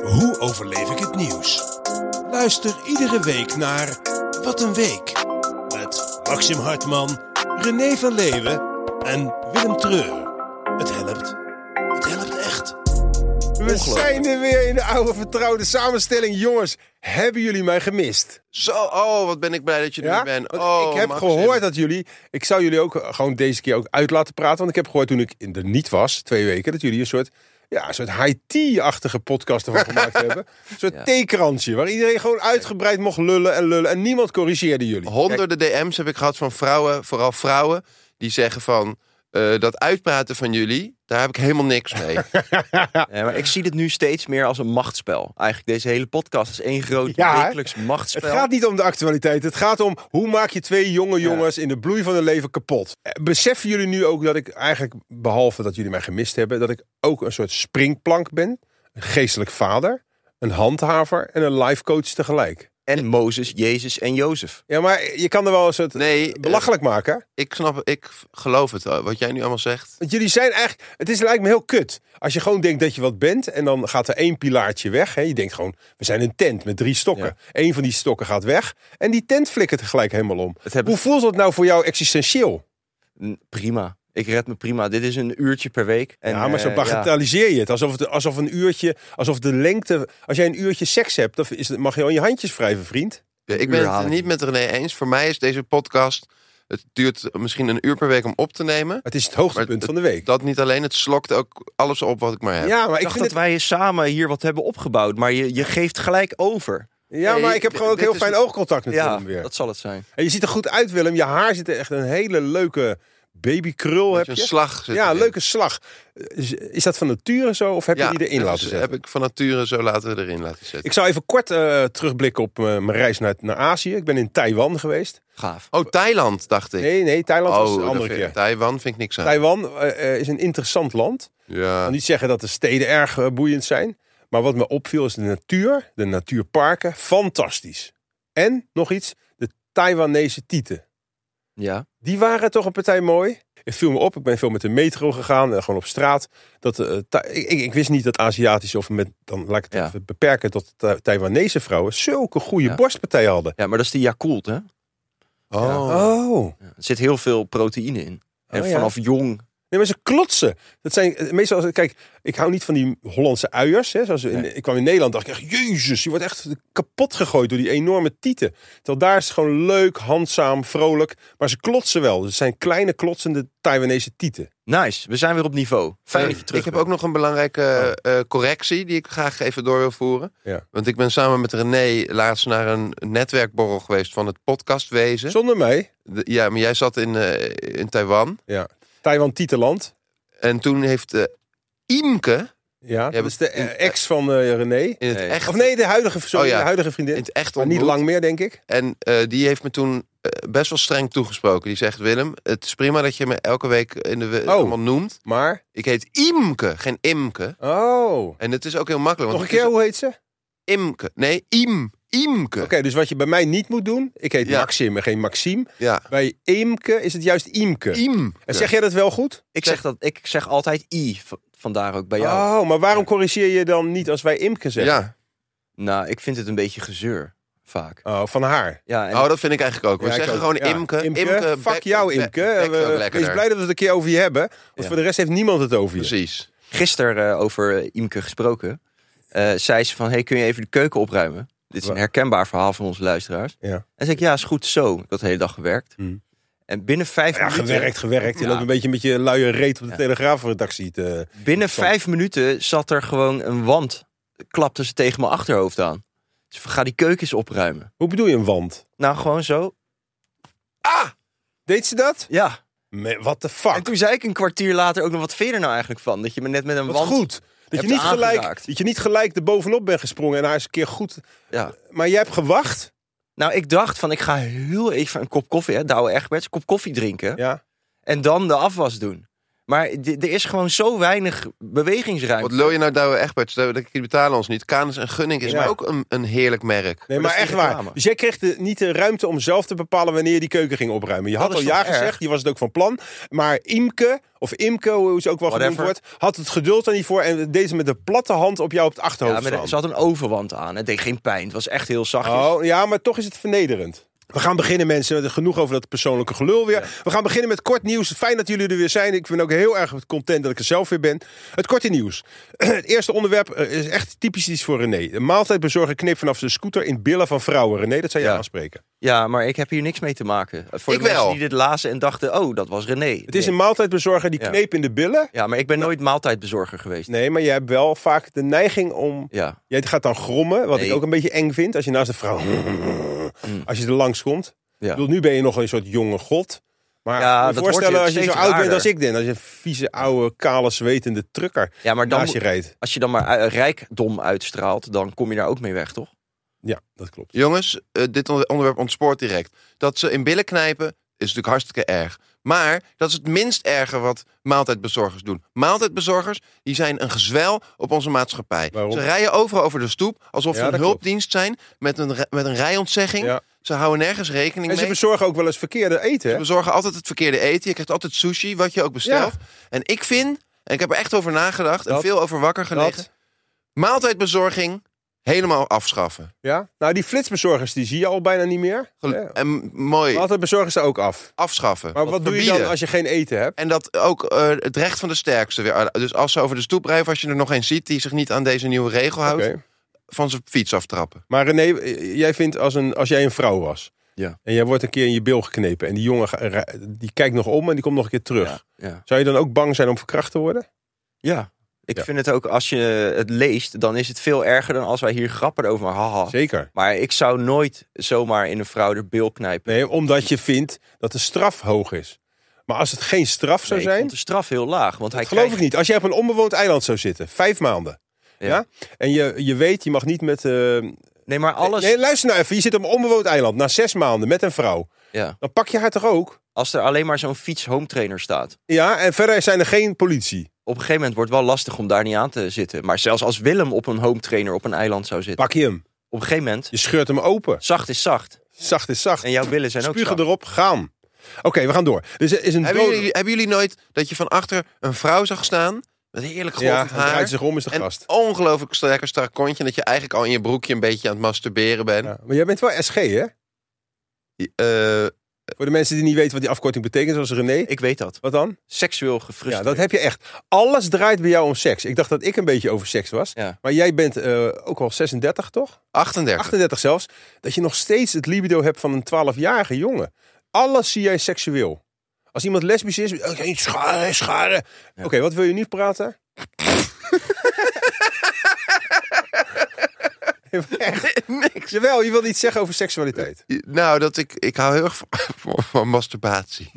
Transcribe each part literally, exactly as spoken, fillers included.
Hoe overleef ik het nieuws? Luister iedere week naar Wat een Week. Met Maxim Hartman, René van Leeuwen en Willem Treur. Het helpt. Het helpt echt. We zijn er weer in de oude vertrouwde samenstelling. Jongens, hebben jullie mij gemist? Zo, oh, wat ben ik blij dat je er Ja? bent. Want Oh, ik heb Maxim. gehoord dat jullie... Ik zou jullie ook gewoon deze keer ook uit laten praten. Want ik heb gehoord toen ik er niet was, twee weken, dat jullie een soort... Ja, een soort high-tea-achtige podcast ervan gemaakt hebben. Een soort Ja. theekrantje, waar iedereen gewoon uitgebreid mocht lullen en lullen. En niemand corrigeerde jullie. Honderden D M's heb ik gehad van vrouwen, vooral vrouwen, die zeggen van... eh, dat uitpraten van jullie, daar heb ik helemaal niks mee. Ja, maar ik zie dit nu steeds meer als een machtsspel. Eigenlijk deze hele podcast is één groot Ja, hè? wekelijks Het machtsspel. gaat niet om de actualiteit. Het gaat om hoe maak je twee jonge jongens in de bloei van hun leven kapot. Eh, Beseffen jullie nu ook dat ik eigenlijk, behalve dat jullie mij gemist hebben, dat ik ook een soort springplank ben? Een geestelijk vader, een handhaver en een life coach tegelijk. En Mozes, Jezus en Jozef. Ja, maar je kan er wel een soort Nee, eh, belachelijk maken. ik snap, ik geloof het, eh, wat jij nu allemaal zegt. Want jullie zijn eigenlijk... Het is lijkt me heel kut. Als je gewoon denkt dat je wat bent en dan gaat er één pilaartje weg. Hè? Je denkt gewoon, we zijn een tent met drie stokken. Ja. Eén van die stokken gaat weg en die tent flikkert er gelijk helemaal om. Het hebben- Hoe voelt dat nou voor jou existentieel? N- Prima. Ik red me prima. Dit is een uurtje per week. En, ja, maar zo eh, bagatelliseer je het. Alsof, het. alsof een uurtje, alsof de lengte... Als jij een uurtje seks hebt, dan is het, mag je al je handjes wrijven, vriend. Ja, ik uur ben het haal er ik niet niet. met René eens. Voor mij is deze podcast, het duurt misschien een uur per week om op te nemen. Het is het hoogtepunt Maar van de week. Dat niet alleen, het slokt ook alles op wat ik maar heb. Ja, maar Ik ik dacht vind dat het... wij samen hier wat hebben opgebouwd. Maar je, je geeft gelijk over. Ja, maar Nee, ik heb gewoon ook dit heel is- fijn oogcontact met Ja, Willem weer. dat zal het zijn. En je ziet er goed uit, Willem. Je haar zit er echt een hele leuke babykrul, heb Beetje je. een slag zit Ja, een erin. leuke slag. Is, is dat van nature zo of heb Ja, je die erin dat laten is- zetten? heb ik van nature zo laten erin laten zetten. Ik zou even kort eh, terugblikken op eh, mijn reis naar, naar Azië. Ik ben in Taiwan geweest. Gaaf. Oh, Thailand, dacht ik. Nee, nee, Thailand was oh, een dat andere vind- keer. Taiwan vind ik niks aan. Taiwan eh, eh, is een interessant land. Ik Ja. kan niet zeggen dat de steden erg eh, boeiend zijn. Maar wat me opviel is de natuur, de natuurparken. Fantastisch. En, nog iets, de Taiwanese tieten. Ja. Die waren toch een partij mooi. Het viel me op, ik ben veel met de metro gegaan, eh, gewoon op straat. Dat, eh, Ta- ik, ik, ik wist niet dat Aziatische, of met, dan laat ik het Ja. even beperken tot Ta- Taiwanese vrouwen, zulke goede Ja. borstpartijen hadden. ja, maar dat is de Yakult, hè? Oh. Oh. Ja, er zit heel veel proteïne in. En Oh, ja. vanaf jong... Nee, maar ze klotsen. Dat zijn eh, meestal, als- kijk, ik hou niet van die Hollandse uiers. Hè, zoals in, Nee. ik kwam in Nederland, dacht ik echt, jezus, je wordt echt kapot gegooid door die enorme tieten. Terwijl daar is het gewoon leuk, handzaam, vrolijk. Maar ze klotsen wel. Dus het zijn kleine klotsende Taiwanese tieten. Nice, we zijn weer op niveau. Fijn dat je terug ik heb bent. ook nog een belangrijke eh, correctie die ik graag even door wil voeren. Ja. Want ik ben samen met René laatst naar een netwerkborrel geweest van het podcastwezen. Zonder mij. De- ja, maar jij zat in, eh, in Taiwan. Ja. Taiwan Tietenland. En toen heeft eh Imke Ja, dat we- is de eh, in- ex van eh, René. in het Nee. echt... Of nee, de huidige, sorry, Oh ja. de huidige vriendin. in het echt Maar niet ontmoet. lang meer, denk ik. En eh, die heeft me toen eh, best wel streng toegesproken. Die zegt, Willem, het is prima dat je me elke week in de we- Oh. allemaal noemt. Maar, Ik heet Imke, geen Imke. oh. En het is ook heel makkelijk. Nog een want het keer, is hoe heet ze? Oké, Imke. Nee, Im. Imke. dus wat je bij mij niet moet doen. Ik heet Ja. Maxim en geen Maxime. Ja. Bij Eemke is het juist Iemke. Imke. En zeg jij dat wel goed? Ik zeg, dat, ik zeg altijd I, v- vandaar ook bij jou. Oh, maar waarom corrigeer je dan niet als wij Imke zeggen? Ja. Nou, ik vind het een beetje gezeur, vaak. Oh, van haar. Ja, en Oh, dat vind ik eigenlijk ook. We Ja, ik zeggen ook. gewoon Ja. Imke. Imke, fuck bek- jou bek- Imke. bekt ook We- Wees lekkerder. blij dat we het een keer over je hebben. Want Ja. voor de rest heeft niemand het over je. Precies. gisteren eh, over eh, Imke gesproken. Eh, zei ze van, hey, kun je even de keuken opruimen? Dit is een Wa- herkenbaar verhaal van onze luisteraars. Ja. En zei ik, ja, is goed zo. Ik had de hele dag gewerkt. Hmm. En binnen vijf Ja, minuten... gewerkt, gewerkt. Je Ja. loopt een beetje met je luie reet op de Ja. Telegraafredactie te... Binnen Zo. vijf minuten zat er gewoon een wand. Klapte ze tegen mijn achterhoofd aan. Dus ga die keukens opruimen. Hoe bedoel je een wand? Nou, gewoon zo. Ah! Deed ze dat? Ja. Me- What the fuck? En toen zei ik een kwartier later ook nog, wat vind je er nou eigenlijk van? Dat je me net met een Wat wand... goed. Dat je, hebt niet gelijk, aangeraakt. dat je niet gelijk er bovenop bent gesprongen en haar eens een keer goed... Ja. Maar jij hebt gewacht? Nou, ik dacht van, ik ga heel even een kop koffie, hè, Douwe Egberts, een kop koffie drinken. Ja. En dan de afwas doen. Maar d- er is gewoon zo weinig bewegingsruimte. Wat lul je nou, Douwe Egberts? Die betalen ons niet. Canis en Gunning is Ja. maar ook een, een heerlijk merk. Nee, dat maar is echt die waar. reclame. Dus jij kreeg de, niet de ruimte om zelf te bepalen wanneer je die keuken ging opruimen. Je Dat had al is ja toch erg? gezegd, je was het ook van plan. Maar Imke, of Imke, hoe ze ook wel genoemd Whatever. wordt, had het geduld er niet voor en deed ze met de platte hand op jou op het achterhoofd Ja, maar slaan. ze had een overwand aan. Het deed geen pijn. Het was echt heel zachtjes. Oh, ja, maar toch is het vernederend. We gaan beginnen, mensen. Genoeg over dat persoonlijke gelul weer. We gaan beginnen met kort nieuws. Fijn dat jullie er weer zijn. Ik ben ook heel erg content dat ik er zelf weer ben. Het korte nieuws. Het eerste onderwerp is echt typisch iets voor René. De maaltijdbezorger knipt vanaf zijn scooter in billen van vrouwen. René, dat zou je Ja. aanspreken. Ja, maar ik heb hier niks mee te maken. Voor Ik de mensen wel. die dit lazen en dachten, oh, dat was René. Het is Nee. een maaltijdbezorger die Ja. kneep in de billen. Ja, maar ik ben nooit maaltijdbezorger geweest. Nee, maar je hebt wel vaak de neiging om... Ja. Jij gaat dan grommen, wat Nee. ik ook een beetje eng vind. Als je naast de vrouw... Als je er langs komt. Ja. Ik bedoel, nu ben je nog een soort jonge god. Maar Ja, moet je dat voorstellen wordt als je zo steeds oud bent raarder. als ik ben. Als je een vieze, oude, kale, zwetende trucker Ja, maar dan naast je moet- rijdt. als je dan maar eh, rijkdom uitstraalt, dan kom je daar ook mee weg, toch? Ja, dat klopt. Jongens, uh, dit onder- onderwerp ontspoort direct. Dat ze in billen knijpen is natuurlijk hartstikke erg. Maar dat is het minst erge wat maaltijdbezorgers doen. Maaltijdbezorgers die zijn een gezwel op onze maatschappij. Waarom? Ze rijden overal over de stoep alsof Ja, ze een dat hulpdienst zijn met een, re- met een rijontzegging. Ja. Ze houden nergens rekening En ze mee. bezorgen ook wel eens verkeerde eten. Ze Hè? bezorgen altijd het verkeerde eten. Je krijgt altijd sushi, wat je ook bestelt. En ik vind, en ik heb er echt over nagedacht en Dat- veel over wakker gelegen. Dat, Maaltijdbezorging helemaal afschaffen. ja? Nou, die flitsbezorgers die zie je al bijna niet meer. Gel- Ja. En mooi, Maaltijdbezorgen ze ook af. afschaffen. Maar wat doe je dan Verbieden. als je geen eten hebt? En dat ook eh, het recht van de sterkste weer. Dus als ze over de stoep rijden, of als je er nog eens ziet die zich niet aan deze nieuwe regel houdt, Oké. van zijn fiets aftrappen. Maar René, jij vindt als, een, als jij een vrouw was... Ja. en jij wordt een keer in je bil geknepen... en die jongen ga- ra- die kijkt nog om en die komt nog een keer terug. Ja. Ja. Zou je dan ook bang zijn om verkracht te worden? ja. Ik Ja. vind het ook, als je het leest, dan is het veel erger dan als wij hier grappen over maken. Haha. Zeker. Maar ik zou nooit zomaar in een vrouw de bil knijpen. Nee, omdat je vindt dat de straf hoog is. Maar als het geen straf zou Nee, ik zijn... vond de straf heel laag. Want hij dat geloof krijgt... ik niet. Als jij op een onbewoond eiland zou zitten, vijf maanden... Ja. Ja. En je, je weet, je mag niet met... eh, Nee, maar alles... Nee, luister nou even. Je zit op een onbewoond eiland na zes maanden met een vrouw. Ja. Dan pak je haar toch ook? Als er alleen maar zo'n fiets home trainer staat. Ja, en verder zijn er geen politie. Op een gegeven moment wordt het wel lastig om daar niet aan te zitten. Maar zelfs als Willem op een home trainer op een eiland zou zitten. Pak je hem. Op een gegeven moment, Je scheurt hem open. zacht is zacht. Zacht is zacht. En jouw billen zijn ook Spugen zacht. erop, gaan. Oké, we gaan door. Dus er is een Hebben dode- jullie, hebben jullie nooit dat je van achter een vrouw zag staan met heerlijk Ja, golvend hij draait haar zich om, is de en gast. ongelooflijk sterk strak kontje, en dat je eigenlijk al in je broekje een beetje aan het masturberen bent? Ja, maar jij bent wel S G, hè? Eh, Voor de mensen die niet weten wat die afkorting betekent, zoals René. Ik weet dat. Wat dan? Seksueel Ja, gefrustreerd. dat heb je echt. Alles draait bij jou om seks. Ik dacht dat ik een beetje over seks was. Ja. Maar jij bent eh, ook al zesendertig, toch? achtendertig. achtendertig zelfs. Dat je nog steeds het libido hebt van een twaalfjarige jongen. Alles zie jij seksueel. Als iemand lesbisch is, oké, scharen, scharen. Oké, wat wil je nu praten? Echt? Niks. Jawel, je wilt iets zeggen over seksualiteit. Nou, dat ik, ik hou heel erg van, van, van masturbatie.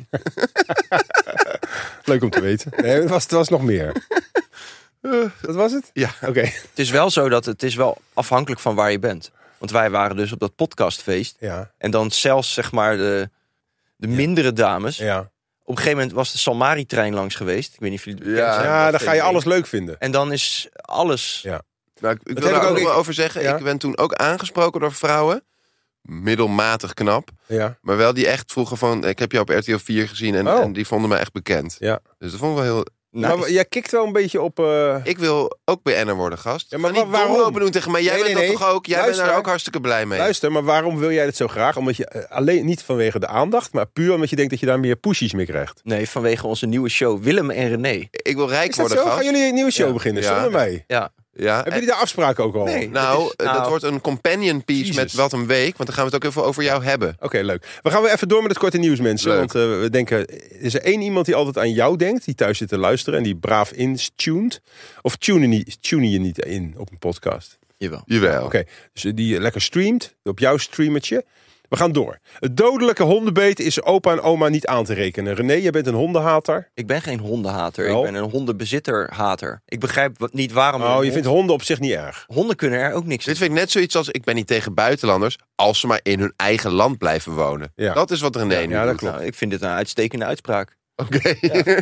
Leuk om te weten. Nee, het was, het was nog meer. Wat was het? Ja. Oké. Het is wel zo dat het is wel afhankelijk van waar je bent. Want wij waren dus op dat podcastfeest. Ja, En dan zelfs zeg maar de, de mindere dames. ja. Op een gegeven moment was de Salmari-trein langs geweest. Ik weet niet of jullie het bekend Ja. zijn. Ja, Dat dan ga je fenomeen. alles leuk vinden. En dan is alles... Ja. Nou, ik, ik Dat wil heb daar ik ook ook- wel ik- over zeggen. Ja. Ik ben toen ook aangesproken door vrouwen. Middelmatig knap. Ja. Maar wel die echt vroegen van... Ik heb jou op R T L vier gezien en, Oh. en die vonden me echt bekend. Ja. Dus dat vond ik wel heel... Nice. Maar jij kikt wel een beetje op... eh, Ik wil ook B N'er worden, gast. Ja, maar Ga niet wa- waarom? dom lopen doen tegen mij. Jij Nee, bent nee, dat nee. toch ook? Jij Luister. bent daar ook hartstikke blij mee. Luister, maar waarom wil jij dit zo graag? Omdat je eh, alleen niet vanwege de aandacht, maar puur omdat je denkt dat je daar meer pushies mee krijgt. Nee, vanwege onze nieuwe show Willem en René. Ik wil rijk Is dat worden, zo? gast. Gaan jullie een nieuwe show Ja. beginnen? Ja. Samen met mij. Ja, Ja, Hebben en- jullie daar afspraken ook al? Nee. Oké, nou, Dit is- eh, dat nou- wordt een companion piece Jezus. met Wat een Week. Want dan gaan we het ook even over jou hebben. leuk. We gaan weer even door met het korte nieuws, mensen. Leuk. Want eh, we denken, is er één iemand die altijd aan jou denkt, die thuis zit te luisteren en die braaf intuned? Of tune, niet, tune je niet in op een podcast? jawel. Jawel. Oké, dus die lekker streamt op jouw streamertje. We gaan door. Het dodelijke hondenbeet is opa en oma niet aan te rekenen. René, jij bent een hondenhater. Ik ben geen hondenhater. Wel? Ik ben een hondenbezitterhater. Ik begrijp wat- niet waarom... Oh, een je hond- vindt honden op zich niet erg. Honden kunnen er ook niks Dit aan. vind ik net zoiets als... Ik ben niet tegen buitenlanders. Als ze maar in hun eigen land blijven wonen. Ja. Dat is wat René nu Ja, dat doet. klopt. Nou, ik vind dit een uitstekende uitspraak. Oké.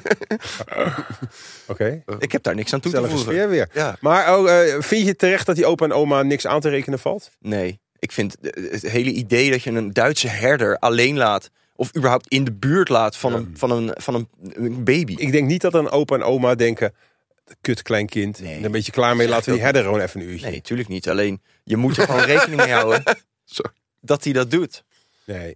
Oké. Ik heb daar niks aan toe te Gezellige voegen. sfeer weer. Ja. Maar oh, uh, vind je terecht dat die opa en oma niks aan te rekenen valt? Nee, ik vind het hele idee dat je een Duitse herder alleen laat... of überhaupt in de buurt laat van, Ja. een, van, een, van een baby. Ik denk niet dat een opa en oma denken... kut klein kind, Nee. er een beetje klaar mee. Zeg Laten we die ik ook herder gewoon even een uurtje. Nee, natuurlijk niet. Alleen, je moet er gewoon rekening mee houden Sorry. dat hij dat doet. Ja.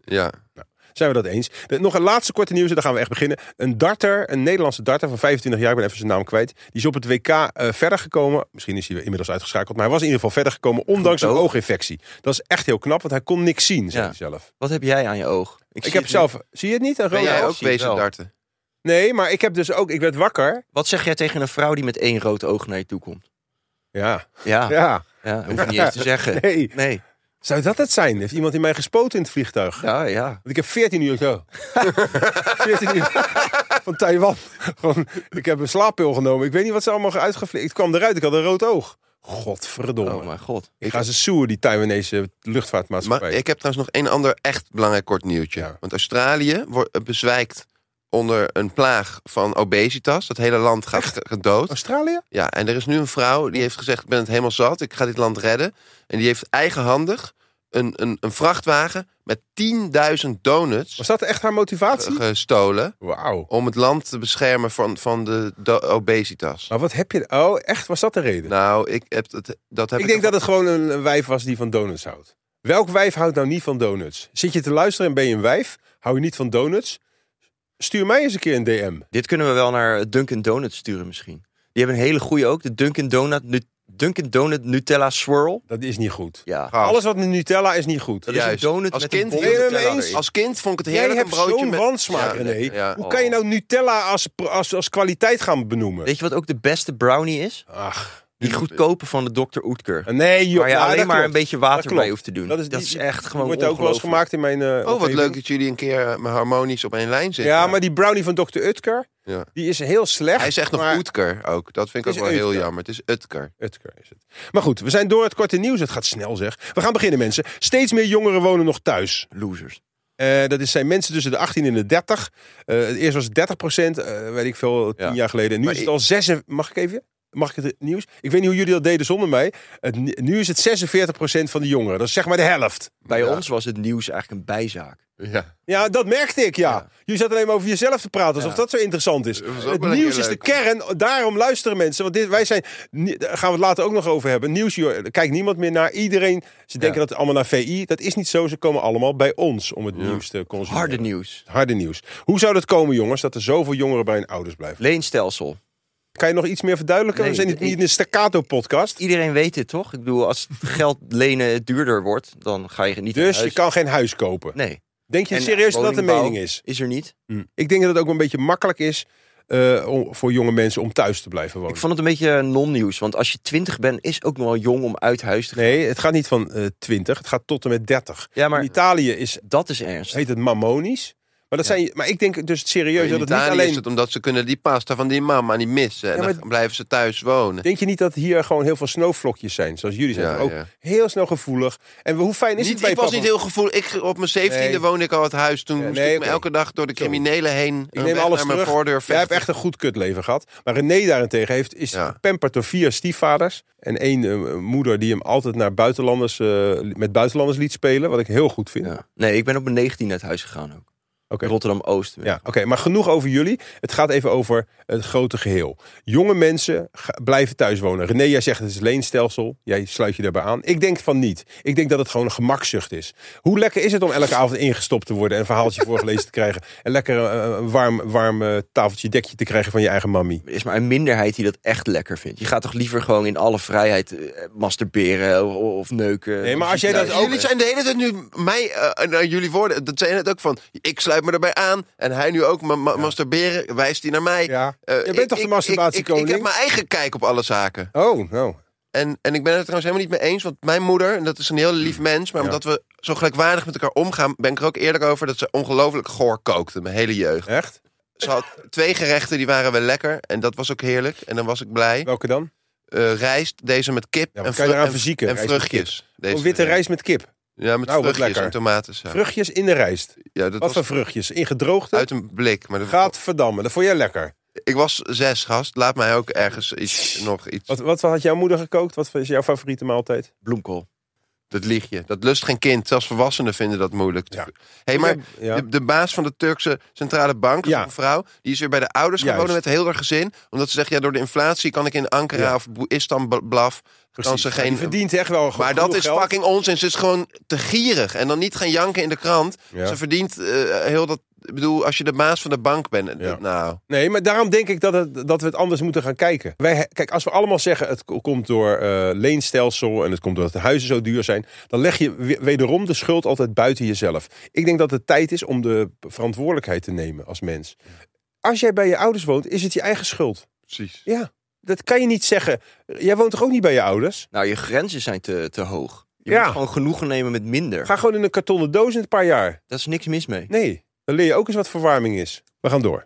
Zijn we dat eens? De- nog een laatste korte nieuws en dan gaan we echt beginnen. Een darter, een Nederlandse darter van vijfentwintig jaar, ik ben even zijn naam kwijt. Die is op het W K uh, verder gekomen. Misschien is hij inmiddels uitgeschakeld, maar hij was in ieder geval verder gekomen ondanks een oog. ooginfectie. Dat is echt heel knap, want hij kon niks zien, zei Ja. hij zelf. Wat heb jij aan je oog? Ik, zie heb het zelf, zie je het niet? Een Ben rode jij oog? ook zie het bezig wel. darten? Nee, maar ik heb dus ook, ik werd wakker. niet. Wat zeg jij tegen een vrouw die met één rood oog naar je toe komt? Ja, Ja, ja. ja. hoef je niet eens te zeggen. Nee. Nee. Zou dat het zijn? Heeft iemand in mij gespoten in het vliegtuig? Ja, ja. Want ik heb veertien uur zo. veertien uur van Taiwan. Gewoon, ik heb een slaappil genomen. Ik weet niet wat ze allemaal uitgeflikt. Ik kwam eruit, ik had een rood oog. Godverdomme. Oh mijn god. Ik ga ze soeren, die Taiwanese Maar luchtvaartmaatschappij. ik heb trouwens nog één ander echt belangrijk kort nieuwtje. Ja. Want Australië wordt bezwijkt onder een plaag van obesitas. Dat hele land gaat ge- gedood. Australië? Ja, en er is nu een vrouw die heeft gezegd... ik ben het helemaal zat, ik ga dit land redden. En die heeft eigenhandig een, een, een vrachtwagen met tienduizend donuts Was dat echt haar motivatie? gestolen... Wauw. om het land te beschermen van, van de, de obesitas. Maar wat heb je... Oh, echt? Was dat de reden? Nou, ik heb het, dat heb ik ik... denk dat het gewoon een, een wijf was die van donuts houdt. Welk wijf houdt nou niet van donuts? Zit je te luisteren en ben je een wijf? Hou je niet van donuts? Stuur mij eens een keer een D M. Dit kunnen we wel naar Dunkin' Donuts sturen misschien. Die hebben een hele goede ook. De Dunkin' Donut, Nu- Dunkin' Donut Nutella Swirl. Dat is niet goed. Ja. Gast. Alles wat met Nutella is niet goed. Dat is Juist. een donut Als met kind een bol ben je het Nutella mee eens? erin. Als kind vond ik het Jij heerlijk hebt een broodje zo'n met... wansmaak, Ja, René. ja. Hoe Oh. kan je nou Nutella als, als, als kwaliteit gaan benoemen? Weet je wat ook de beste brownie is? Ach, Die goedkope van de dokter Oetker. nee joh. Waar je ja, alleen dat maar klopt. een beetje Dat water klopt. bij hoeft te doen. Dat Dat is, is, die- echt die gewoon wordt ook wel eens ongelooflijk. gemaakt in mijn uh, Oh, wat omgeving. leuk dat jullie een keer uh, harmonisch op één lijn zitten. Ja, maar die brownie van dokter Utker, Ja. die is heel slecht. Hij zegt nog maar... Oetker ook. Dat vind ik Het ook is wel heel Utker. jammer. Het is Utker. Utker is het. Maar goed, we zijn door het korte nieuws. Het gaat snel zeg. We gaan beginnen mensen. Steeds meer jongeren wonen nog thuis. Losers. Uh, dat is, zijn mensen tussen de achttien en de dertig. Uh, eerst was het dertig procent, uh, weet ik veel, tien Ja. jaar geleden. En nu Maar is het ik- al zes. Mag ik even? Mag ik het nieuws? Ik weet niet hoe jullie dat deden zonder mij. Het, nu is het zesenveertig procent van de jongeren. Dat is zeg maar de helft. Bij Ja. ons was het nieuws eigenlijk een bijzaak. Ja. Ja, dat merkte ik, ja. Ja. Jullie zaten alleen maar over jezelf te praten, alsof Ja. dat zo interessant is. Dat was ook Het wel een nieuws keer is de leuk. kern, daarom luisteren mensen. Want dit, wij zijn, ni- daar gaan we het later ook nog over hebben. Nieuws, joh, daar kijkt niemand meer naar. Iedereen, ze denken dat het allemaal naar V I. Dat is niet zo, ze komen allemaal bij ons om het Ja. nieuws te consumeren. Harde nieuws. Harde nieuws. Hoe zou dat komen, jongens, dat er zoveel jongeren bij hun ouders blijven? Leenstelsel. Kan je nog iets meer verduidelijken? Nee, we zijn niet, ik- niet in een staccato-podcast. Iedereen weet dit toch? Ik bedoel, als geld lenen duurder wordt, dan ga je niet naar Dus je huis. kan geen huis kopen. Nee, Denk je En serieus dat dat de woningbouw mening is? is er niet. Ik denk dat het ook een beetje makkelijk is eh, om, voor jonge mensen om thuis te blijven wonen. Ik vond het een beetje non-nieuws. Want als je twintig bent, is ook nog wel jong om uit huis te gaan. Nee, het gaat niet van eh twintig, het gaat tot en met dertig. Ja, maar In Italië is, dat is ernst. heet het mammonisch. Maar, dat zijn, maar ik denk dus serieus In dat het niet Italië alleen... is het omdat ze kunnen die pasta van die mama niet missen. En Ja, maar- dan blijven ze thuis wonen. Denk je niet dat hier gewoon heel veel sneeuwvlokjes zijn? Zoals jullie zijn Ja, toch ook ja. heel snel gevoelig. En hoe fijn is Niet, het bij ik was papa? niet heel gevoelig. Ik, op mijn zeventiende Nee. woonde ik al het huis. Toen Ja, moest nee, ik me oké. elke dag door de Sorry. criminelen heen. Ik neem alles naar mijn terug. voordeur Jij hebt vechten. echt een goed kutleven gehad. Maar René daarentegen heeft, is Ja. gepamperd door vier stiefvaders. En één eh, moeder die hem altijd naar buitenlanders, eh, met buitenlanders liet spelen. Wat ik heel goed vind. Ja. Nee, ik ben op mijn negentiende uit huis gegaan ook. Oké. Rotterdam-Oost. Ja, oké, maar genoeg over jullie. Het gaat even over het grote geheel. Jonge mensen ga- blijven thuis wonen. René, jij zegt het is leenstelsel. Jij sluit je daarbij aan. Ik denk van niet. Ik denk dat het gewoon een gemakzucht is. Hoe lekker is het om elke avond ingestopt te worden en een verhaaltje voorgelezen te krijgen. En lekker uh, een warm, warm uh, tafeltje, dekje te krijgen van je eigen mammy. Er is maar een minderheid die dat echt lekker vindt. Je gaat toch liever gewoon in alle vrijheid eh, masturberen of, of neuken. Nee, maar als jij dat Ja, ook- jullie zijn de hele tijd nu mij uh, naar jullie woorden. Dat zijn het ook van. Ik sluit me erbij aan. En hij nu ook ma ma- masturberen. Wijst hij naar mij. Ja. Uh, Je bent ik- toch de ik- masturbatiekoning? Ik, ik, ik heb mijn eigen kijk op alle zaken. Oh, nou. En, en ik ben het er trouwens helemaal niet mee eens. Want mijn moeder, en dat is een heel lief mens. Maar Ja. omdat we zo gelijkwaardig met elkaar omgaan. Ben ik er ook eerlijk over dat ze ongelooflijk goor kookte. Mijn hele jeugd. Echt? Ze had twee gerechten die waren wel lekker. En dat was ook heerlijk. En dan was ik blij. Welke dan? Uh, rijst, deze met kip Ja, wat en, kan je eraan en, verzieken? en Rijst met vruchtjes. Deze Een witte rijst met kip. Ja, met Nou, wat vruchtjes lekker. en tomatensaus. Vruchtjes in de rijst. Ja, dat Wat was voor vruchtjes? In gedroogde? uit een blik. Maar dat Gaat verdammen. Dat vond jij lekker. Ik was zes, gast. Laat mij ook ergens iets, nog iets... Wat, wat had jouw moeder gekookt? Wat is jouw favoriete maaltijd? Bloemkool. Dat lieg je. Dat lust geen kind. Zelfs volwassenen vinden dat moeilijk. Ja. Hey, maar Ja. de, de baas van de Turkse centrale bank, Ja. een vrouw, die is weer bij de ouders gaan Juist. wonen met heel haar gezin. Omdat ze zegt, ja, door de inflatie kan ik in Ankara Ja. of Istanbul, kan ze Maar geen... die verdient echt wel Maar dat is geld. fucking onzin. Ze is gewoon te gierig. En dan niet gaan janken in de krant. Ja. Ze verdient eh, heel dat... Ik bedoel, als je de baas van de bank bent... Ja. Nou, Nee, maar daarom denk ik dat, het, dat we het anders moeten gaan kijken. Wij, kijk, als we allemaal zeggen het k- komt door eh, leenstelsel en het komt doordat de huizen zo duur zijn, dan leg je we- wederom de schuld altijd buiten jezelf. Ik denk dat het tijd is om de verantwoordelijkheid te nemen als mens. Als jij bij je ouders woont, is het je eigen schuld. precies. Ja, dat kan je niet zeggen. Jij woont toch ook niet bij je ouders? Nou, je grenzen zijn te, te hoog. Je Ja. moet gewoon genoegen nemen met minder. Ga gewoon in een kartonnen doos in een paar jaar. Daar is niks mis mee. Nee, dan leer je ook eens wat verwarming is. We gaan door.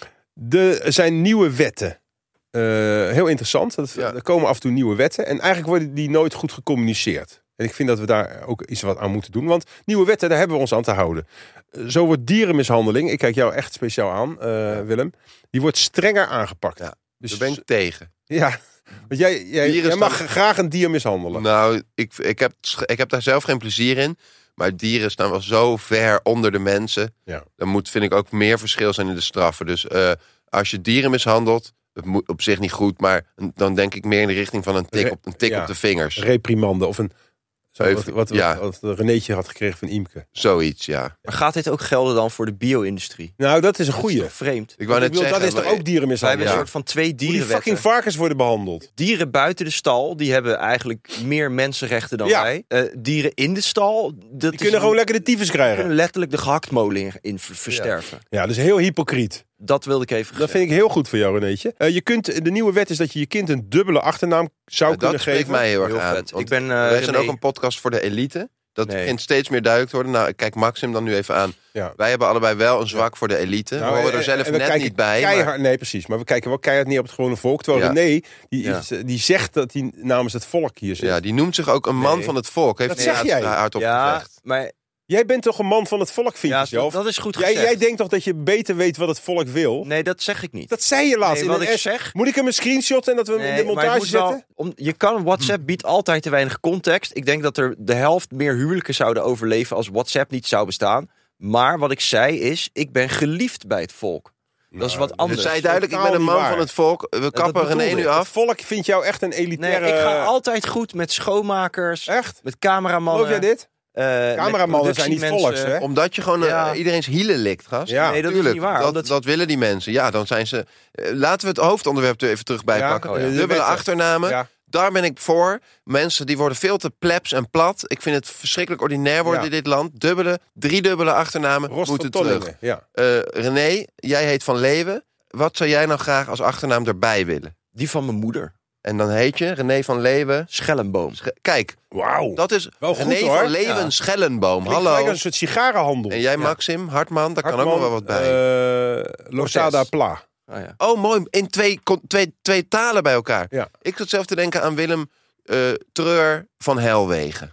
De, er zijn nieuwe wetten. Eh, heel interessant. Dat, Ja. Er komen af en toe nieuwe wetten. En eigenlijk worden die nooit goed gecommuniceerd. En ik vind dat we daar ook iets wat aan moeten doen. Want nieuwe wetten, daar hebben we ons aan te houden. Eh, Zo wordt dierenmishandeling, ik kijk jou echt speciaal aan, eh, Willem. Die wordt strenger aangepakt. Ja, dus, Daar ben ik tegen. Ja, want jij, jij, Dieren jij mag staan- graag een dier mishandelen. Nou, ik, ik, heb, ik heb daar zelf geen plezier in. Maar dieren staan wel zo ver onder de mensen. Ja. Dan moet, vind ik, ook meer verschil zijn in de straffen. Dus eh, als je dieren mishandelt, het moet op zich niet goed. Maar een- dan denk ik meer in de richting van een tik, Re- op, een tik ja. op de vingers. Reprimande of een... Zo, wat, Even- wat, ja. wat, wat Renéetje had gekregen van Imke. Zoiets, ja. Maar gaat dit ook gelden dan voor de bio-industrie? Nou, dat is een Dat is goeie. toch vreemd? Ik wou Ik net bedoel, zeggen, dat is toch maar- ook Wij hebben dierenmishandeling? een Ja. soort van twee Hoe die dierenwetten. fucking varkens worden behandeld. Dieren buiten de stal, die hebben eigenlijk meer mensenrechten dan Ja. wij. Eh, dieren in de stal, dat Die is kunnen gewoon lekker de tyfus kunnen krijgen. letterlijk de gehaktmolen in, in ver- versterven. Ja, dat is heel hypocriet. Dat wilde ik even Dat gezegd. vind ik heel goed voor jou, Renéetje. Eh, je kunt, de nieuwe wet is dat je je kind een dubbele achternaam zou Ja, kunnen dat spreekt geven. mij heel erg Heel aan. vet. Want Ik ben, eh, wij zijn René. ook een podcast voor de elite. Dat Nee. begint steeds meer duidelijk te worden. Nou, kijk Maxim dan nu even aan. Ja. Wij hebben allebei wel een zwak voor de elite. Nou, we horen en- er zelf en we net kijken niet bij. maar- Keihard, nee, precies. Maar we kijken wel keihard neer op het gewone volk. Terwijl Ja. René, die, Ja. is, die zegt dat hij namens het volk hier zit. Ja, die noemt zich ook een man Nee. van het volk. Heeft Dat hij zeg laatst jij. hardop Ja, gezegd. maar Jij bent toch een man van het volk, vind ja, je zelf? dat is goed Jij, gezegd. jij denkt toch dat je beter weet wat het volk wil? Nee, dat zeg ik niet. Dat zei je laatst Nee, in wat een ik S. zeg- Moet ik hem een screenshot en dat we hem in de Nee, maar het montage moet wel- zetten? om, je kan WhatsApp biedt altijd te weinig context. Ik denk dat er de helft meer huwelijken zouden overleven als WhatsApp niet zou bestaan. Maar wat ik zei is, ik ben geliefd bij het volk. Dat is wat Dus anders. zei duidelijk, ik ben totaal een niet man waar. van het volk. We kappen bedoelde René ik. nu Het af. volk vindt jou echt een Nee, elitaire... ik ga altijd goed met schoonmakers, Echt? met cameramannen. Geloof jij dit? eh, Cameramannen met zijn niet productiemensen. volks, hè? Omdat je gewoon eh, Ja. iedereen's hielen likt, gast. Ja. Nee, dat is Tuurlijk, niet waar. Dat, omdat- dat willen die mensen. Ja, dan zijn ze... eh, laten we het hoofdonderwerp er even terug bij Ja, pakken. oh ja. De Dubbele wetten. achternamen. Ja. Daar ben ik voor. Mensen die worden veel te plebs en plat. Ik vind het verschrikkelijk ordinair worden Ja. in dit land. Dubbele, driedubbele achternamen Rost moeten van terug. Tonningen. Ja. Eh, René, jij heet Van Leeuwen. Wat zou jij nou graag als achternaam erbij willen? Die van mijn moeder. En dan heet je René van Leeuwen. Schellenboom. Sche- Kijk, Wauw. dat is Wel goed, René hoor. van Leeuwen Ja. Schellenboom. Klinkt Hallo. gelijk als een soort sigarenhandel. En jij Maxim, Hartman, daar kan ook nog Hartman, wel wat bij. eh, Losada Pla. Ah, ja. Oh, mooi. In twee, kon- twee, twee talen bij elkaar. Ja. Ik zat zelf te denken aan Willem eh, Treur van Helwegen.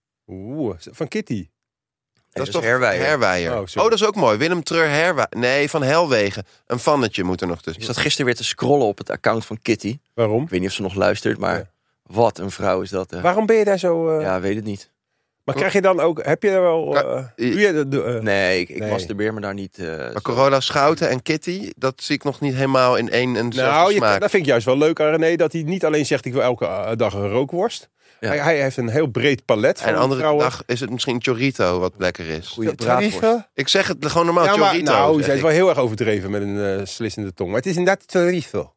Oeh, van Kitty. Dat is Herwijer. Herwijer. Oh, Oh, sorry. dat is ook mooi. Willem Treur Herwijer. Nee, van Helwegen. Een vannetje moet er nog Ik tussen. zat gisteren weer te scrollen op het account van Kitty. Waarom? Ik weet niet of ze nog luistert, maar Ja. wat een vrouw is dat. Hè. Waarom ben je daar zo... eh, Ja, weet het niet. Maar krijg je dan ook... Heb je er wel... Ka- eh, doe je, de- de, eh, Nee, ik, ik Nee. masturbeer me daar niet. eh, Maar zo- Corolla Schouten en Kitty, dat zie ik nog niet helemaal in één en dezelfde Nou, je, smaak. dat vind ik juist wel leuk aan René. Dat hij niet alleen zegt ik wil elke eh, dag een rookworst. Ja. Hij, hij heeft een heel breed palet van En een andere vrouwen. dag is het misschien chorito wat lekker is. Goeie braadworst. Chorizo? Ik zeg het gewoon normaal, Ja, maar, chorito. nou, zeg zij is ik. wel heel erg overdreven met een eh, slissende tong. Maar het is inderdaad chorizo.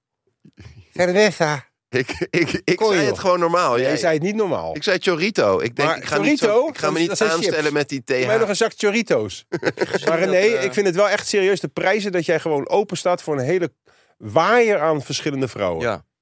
Cerveza. Ik, ik, ik Coño. zei het gewoon normaal. Jij Jij- zei het niet normaal. Ik zei chorito. Ik denk, Maar ik ga, niet, zo, chorito, ik ga me dat- niet dat zijn aanstellen chips. met die Geef mij nog T H. een zak choritos. Maar René, dat, eh, ik vind het wel echt serieus de prijzen dat jij gewoon open staat voor een hele waaier aan verschillende vrouwen. Ja.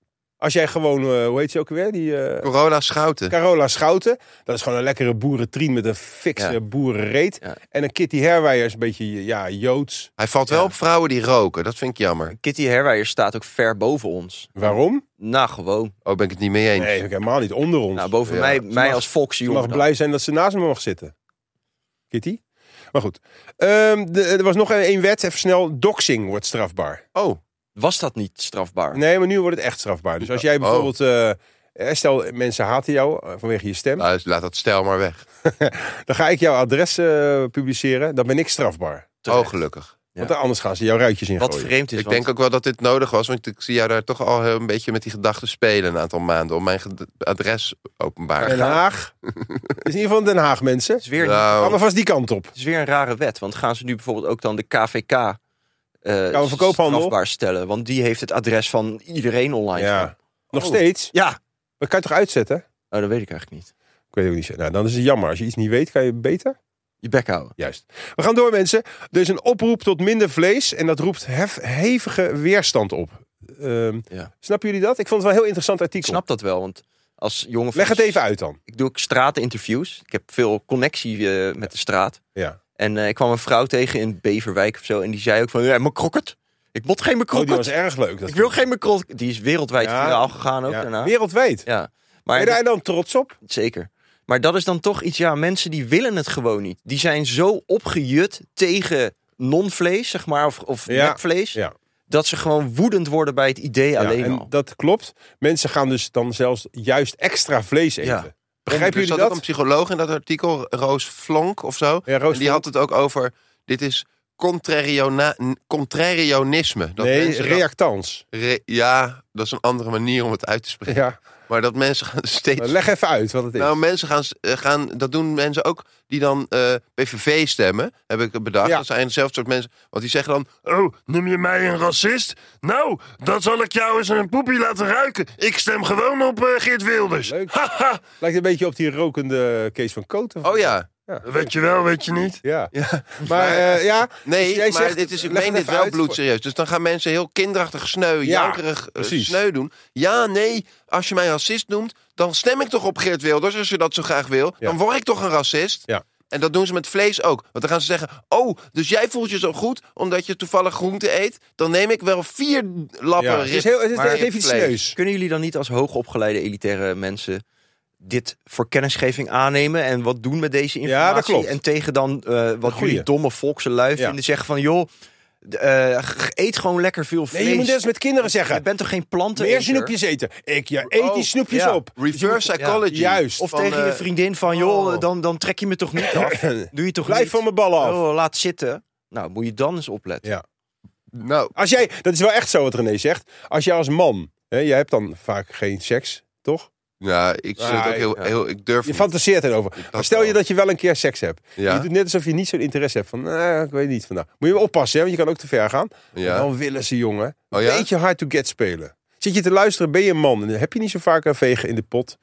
Als jij gewoon, uh, hoe heet ze ook weer? Die, uh, Corolla Schouten. Carola Schouten. Dat is gewoon een lekkere boerentrien met een fikse Ja. boerenreet. Ja. En een Kitty Herwijer is een beetje, ja, Joods. Hij valt wel Ja. op vrouwen die roken. Dat vind ik jammer. Kitty Herwijer staat ook ver boven ons. Waarom? Nou, gewoon. Oh, ben ik het niet mee eens. Nee, helemaal niet. Onder ons. Nou, boven Ja. mij, Ze mij mag- als Foxy Je mag jongen. blij zijn dat ze naast me mag zitten. Kitty? Maar goed. Ehm, de, er was nog één wet. Even snel. Doxing wordt strafbaar. Oh, Was dat niet strafbaar? Nee, maar nu wordt het echt strafbaar. Dus als jij bijvoorbeeld... eh, stel, mensen haten jou eh, vanwege je stem. nou, laat dat stel maar weg. Dan ga ik jouw adres eh, publiceren. Dan ben ik strafbaar. Terecht. Oh, gelukkig. Ja. Want anders gaan ze jouw ruitjes Wat ingooien. vreemd is, Ik want denk ook wel dat dit nodig was, want ik zie jou daar toch al een beetje met die gedachten spelen een aantal maanden om mijn ged- adres openbaar. Den Haag. Het is in ieder geval Den Haag, mensen. het is, weer, Nou, Gaan we vast die kant op. het is weer een rare wet. Want gaan ze nu bijvoorbeeld ook dan de K V K uh, verkoophandel? strafbaar stellen? Want die heeft het adres van iedereen online. Ja. staan. Nog Oh. steeds? Ja. Dat kan je toch uitzetten? Oh, dat weet ik eigenlijk niet. Ik weet het ook niet. Nou, dan is het jammer. Als je iets niet weet, kan je beter. Je bek houden. Juist. We gaan door, mensen. Er is een oproep tot minder vlees. En dat roept hef, hevige weerstand op. Ehm, Ja. Snappen jullie dat? Ik vond het wel een heel interessant Ik artikel. snap dat wel, want als jongen... Leg het even uit dan. Ik doe ook straatinterviews. Ik heb veel connectie eh, met de straat. Ja. En eh, ik kwam een vrouw tegen in Beverwijk of zo. En die zei ook van, ja, mijn krokket. Ik moet geen Oh, die McCrocket. was erg leuk. Dat Ik wil geen McCrocket. Die is wereldwijd Ja. viraal gegaan ook ja. daarna. Wereldwijd. Ja, Ben maar je daar dan trots op? zeker. Maar dat is dan toch iets, ja, mensen die willen het gewoon niet. Die zijn zo opgejut tegen non-vlees, zeg maar, of, of Ja. nepvlees, Ja. dat ze gewoon woedend worden bij het idee Ja, alleen en al. dat klopt. Mensen gaan dus dan zelfs juist extra vlees eten. Ja. Begrijpen er jullie zat dat? ook een psycholoog in dat artikel, Roos Flonk of zo. Ja, Roos en die had het ook over, dit is contrariona- contrarionisme. Dat nee, mensen dat- reactans. re- ja, dat is een andere manier om het uit te spreken. Ja. Maar dat mensen gaan steeds... Nou, leg even uit wat het is. Nou, mensen gaan, eh, gaan, dat doen mensen ook die dan eh P V V stemmen, heb ik bedacht. Ja. Dat zijn hetzelfde soort mensen, want die zeggen dan... Oh, noem je mij een racist? Nou, dan zal ik jou eens een poepie laten ruiken. Ik stem gewoon op eh, Geert Wilders. Leuk. Haha, Lijkt een beetje op die rokende Kees van Kooten. Oh ja, weet je wel, weet je niet. Ja. Maar eh, ja. nee, dus jij maar zegt, dit is, ik leg meen het dit even wel uit. bloedserieus. Dus dan gaan mensen heel kinderachtig sneu, Ja, jankerig eh, precies. sneu doen. Ja, nee, als je mij racist noemt, dan stem ik toch op Geert Wilders, als je dat zo graag wil. Ja. Dan word ik toch een racist. Ja. En dat doen ze met vlees ook. Want dan gaan ze zeggen, oh, dus jij voelt je zo goed omdat je toevallig groente eet. Dan neem ik wel vier lappen Ja, het is rib- heel, het is, maar het heeft iets vlees. serieus. Kunnen jullie dan niet als hoogopgeleide elitaire mensen dit voor kennisgeving aannemen en wat doen met deze informatie? Ja, dat klopt. En tegen dan eh, wat Goeie. jullie domme volkse lui Ja. vinden, zeggen van joh, d- eh, g- eet gewoon lekker veel vlees. Nee, je moet net als met kinderen zeggen. Je bent toch geen planten? Meer snoepjes eten. Ik, ja, eet Oh, die snoepjes ja. op. Reverse psychology. Juist. Of Van, tegen je eh, vriendin van joh, oh. dan, dan trek je me toch niet af. Doe je toch Blijf niet? van mijn ballen af. Oh, laat zitten. Nou, moet je dan eens opletten. Ja. Nou, Als jij, dat is wel echt zo wat René zegt. Als jij als man, hè, jij hebt dan vaak geen seks, toch? ja, ik, zit Ah, ook heel, ja. heel, ik durf Je niet. fantaseert erover. Maar dat stel je wel. dat je wel een keer seks hebt. Ja? Je doet net alsof je niet zo'n interesse hebt. Van, nou, ik weet niet vandaag. Moet je oppassen, hè, want je kan ook te ver gaan. Ja. Dan willen ze, jongen. Een Oh ja? beetje hard to get spelen. Zit je te luisteren, ben je een man. En dan heb je niet zo vaak een vegen in de pot.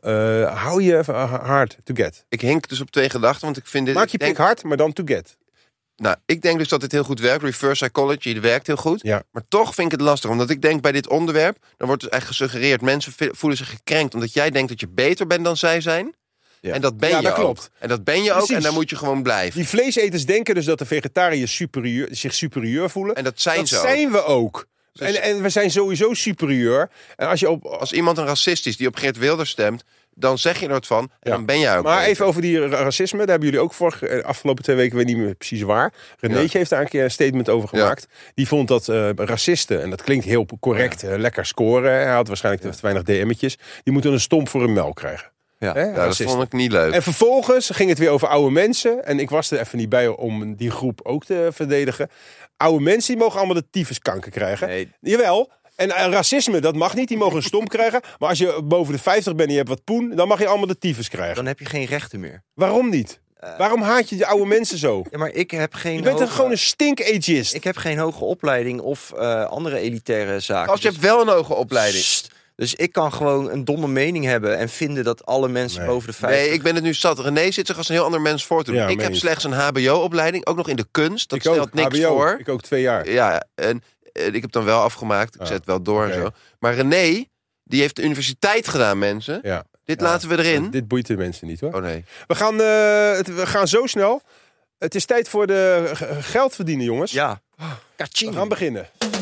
Eh, hou je hard to get. Ik hink dus op twee gedachten, want ik vind dit... Maak je ik denk, pik hard, maar dan to get. Nou, ik denk dus dat dit heel goed werkt. Reverse psychology, dat werkt heel goed. Ja. Maar toch vind ik het lastig, omdat ik denk bij dit onderwerp... dan wordt dus echt gesuggereerd, mensen vi- voelen zich gekrenkt... omdat jij denkt dat je beter bent dan zij zijn. Ja. En dat ben Ja, je dat ook. klopt. En dat ben je ook Precies. en daar moet je gewoon blijven. Die vleeseters denken dus dat de vegetariërs superieur, zich superieur voelen. En dat zijn dat ze ook. zijn we ook. Dus- En, en we zijn sowieso superieur. En als je op, Als iemand een racist is die op Geert Wilders stemt... dan zeg je er wat van en Ja. dan ben jij ook Maar beter. even over die ra- racisme. Daar hebben jullie ook vorige, eh, afgelopen twee weken, weet niet meer precies waar. Renéetje heeft daar een keer een statement over Ja. gemaakt. Die vond dat eh, racisten, en dat klinkt heel correct, eh, lekker scoren. Hij had waarschijnlijk te weinig D M'tjes. Die moeten een stomp voor hun melk krijgen. Ja. Hè, Ja, dat racisten. vond ik niet leuk. En vervolgens ging het weer over oude mensen. En ik was er even niet bij om die groep ook te verdedigen. Oude mensen die mogen allemaal de tyfuskanker krijgen. Nee. Jawel. En eh, racisme, dat mag niet. Die mogen een stomp krijgen. Maar als je boven de vijftig bent en je hebt wat poen... dan mag je allemaal de tyfus krijgen. Dan heb je geen rechten meer. Waarom niet? Waarom haat je de oude mensen zo? Ja, maar ik heb geen Je bent hoge, toch gewoon een stink-ageist? ik heb geen hoge opleiding of eh, andere elitaire zaken. Als je hebt wel een hoge opleiding. Sst. Dus ik kan gewoon een domme mening hebben en vinden dat alle mensen Nee. boven de vijftig... Nee, ik ben het nu zat. René zit zich als een heel ander mens voor te doen. Ja, ik meen heb ik. slechts een H B O-opleiding, ook nog in de kunst. Dat ik ook, stelt niks H B O. voor. Ik ook twee jaar. Ja, en, en ik heb dan wel afgemaakt. Ik Ah, zet wel door oké. en zo. Maar René, Die heeft de universiteit gedaan, mensen. Ja. Dit Ja. laten we erin. Ja, dit boeit de mensen niet hoor. Oh nee. We gaan, eh, het, we gaan zo snel. Het is tijd voor de g- geld verdienen, jongens. Ja. We Kaching. gaan beginnen.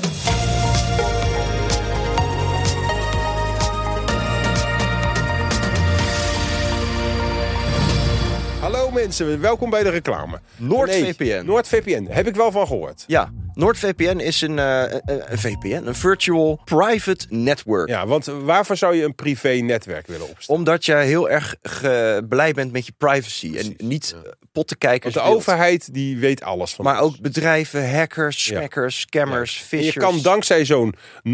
Hallo mensen, welkom bij de reclame. NoordVPN. Nee, NoordVPN, heb ik wel van gehoord. Ja, NoordVPN is een, uh, een, een V P N, een Virtual Private Network. Ja, want waarvoor zou je een privé-netwerk willen opstellen? Omdat je heel erg ge- blij bent met je privacy. En niet uh, pottenkijkers Want de wilt. overheid die weet alles van Maar ons. ook bedrijven, hackers, Ja. smackers, scammers, En phishers. je kan dankzij zo'n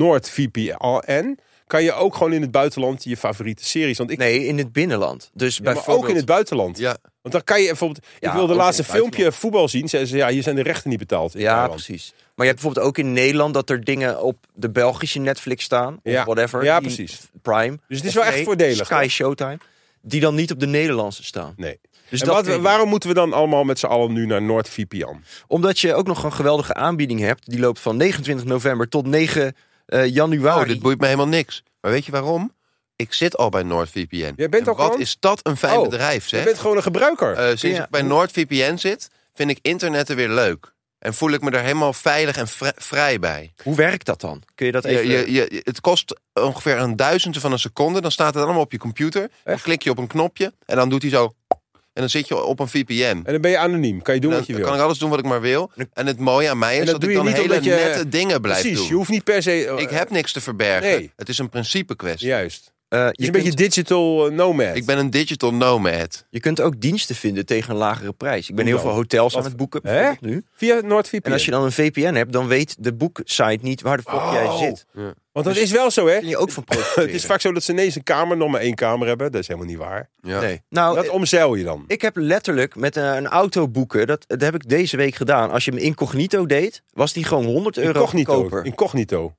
NoordVPN... kan je ook gewoon in het buitenland je favoriete series... Want ik, Nee, in het binnenland. Dus ja, maar bijvoorbeeld... ook in het buitenland. Ja. Want dan kan je bijvoorbeeld... Ja, ik wilde ook laatst in een het filmpje buitenland. voetbal zien. Zeiden ze, ja, hier zijn de rechten niet betaald. In Ja, Thailand. precies. Maar je hebt bijvoorbeeld ook in Nederland dat er dingen op de Belgische Netflix staan. Of Ja. whatever. Ja, die- precies. Prime. Dus het is Of wel echt nee, voordelig, Sky hoor. Showtime. Die dan niet op de Nederlandse staan. Nee. Dus En dat wat, kun je doen. waarom moeten we dan allemaal met z'n allen nu naar NoordVPN? Omdat je ook nog een geweldige aanbieding hebt. Die loopt van negenentwintig november tot negen uh, januari. Oh, dit boeit me helemaal niks. Maar weet je waarom? Ik zit al bij NoordVPN. Jij bent En al wat gewoon? is dat een fijn Oh, bedrijf, Je zeg. bent gewoon een gebruiker. Eh, sinds Ja. ik bij NoordVPN zit, vind ik internetten weer leuk. En voel ik me er helemaal veilig en vri- vrij bij. Hoe werkt dat dan? Kun je dat Je, even... je, je, het kost ongeveer een duizendste van een seconde. Dan staat het allemaal op je computer. Dan Echt? klik je op een knopje en dan doet hij zo... En dan zit je op een V P N. en dan ben je anoniem. Kan je doen Dan wat je wil. kan ik alles doen wat ik maar wil. En het mooie aan mij En is dat dat, doe ik je dan niet hele omdat je- nette dingen blijf Precies, doen. je hoeft niet per se... Ik heb niks te verbergen. Nee. Het is een principe kwestie. Juist. Uh, Het is je, een kunt, beetje digital eh, nomad. Ik ben een digital nomad. je kunt ook diensten vinden tegen een lagere prijs. Ik ben Hoe heel dan? veel hotels aan Wat- het boeken Hè? bijvoorbeeld nu. Via NoordVPN. En als je dan een V P N hebt, dan weet de boeksite niet waar de fuck Oh. jij zit. Want dat is wel zo, hè? Kun je ook van profiteren. Het is vaak zo dat ze ineens een kamer nog maar één kamer hebben. Dat is helemaal niet waar. Ja. Nee. Nou, Dat omzeil je dan. ik heb letterlijk met een, een auto boeken, dat, dat heb ik deze week gedaan. Als je hem incognito deed, was die gewoon honderd euro Incognito. goedkoper. Incognito.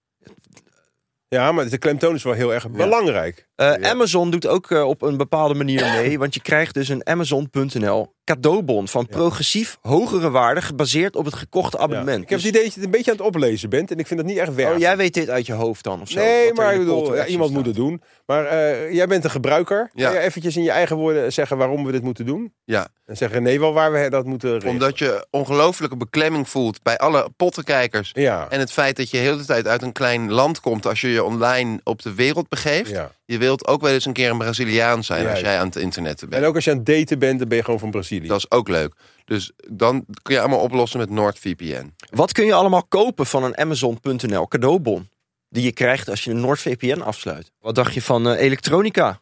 Ja, maar de klemtoon is wel heel erg belangrijk. Uh, Amazon doet ook uh, op een bepaalde manier mee. Want je krijgt dus een Amazon punt n l cadeaubon van Ja. progressief hogere waarde gebaseerd op het gekochte abonnement. Ja. Ik heb Dus- het idee dat je het een beetje aan het oplezen bent. En ik vind dat niet echt werk. oh, jij weet dit uit je hoofd dan of zo? Nee, wat er maar in ik de call bedoel, to ja, action iemand moet staat. het doen. Maar eh, jij bent een gebruiker. Ja. Kan je eventjes in je eigen woorden zeggen waarom we dit moeten doen? Ja. En zeggen nee wel waar we dat moeten regelen. Omdat je ongelofelijke beklemming voelt bij alle pottenkijkers. Ja. En het feit dat je de hele tijd uit een klein land komt als je je online op de wereld begeeft. Ja. Je wilt ook wel eens een keer een Braziliaan zijn Juist. als jij aan het internetten bent. En ook als je aan het daten bent, dan ben je gewoon van Brazilië. Dat is ook leuk. Dus dan kun je allemaal oplossen met NoordVPN. Wat kun je allemaal kopen van een Amazon punt n l cadeaubon? Die je krijgt als je een NoordVPN afsluit. Wat dacht je van uh, elektronica?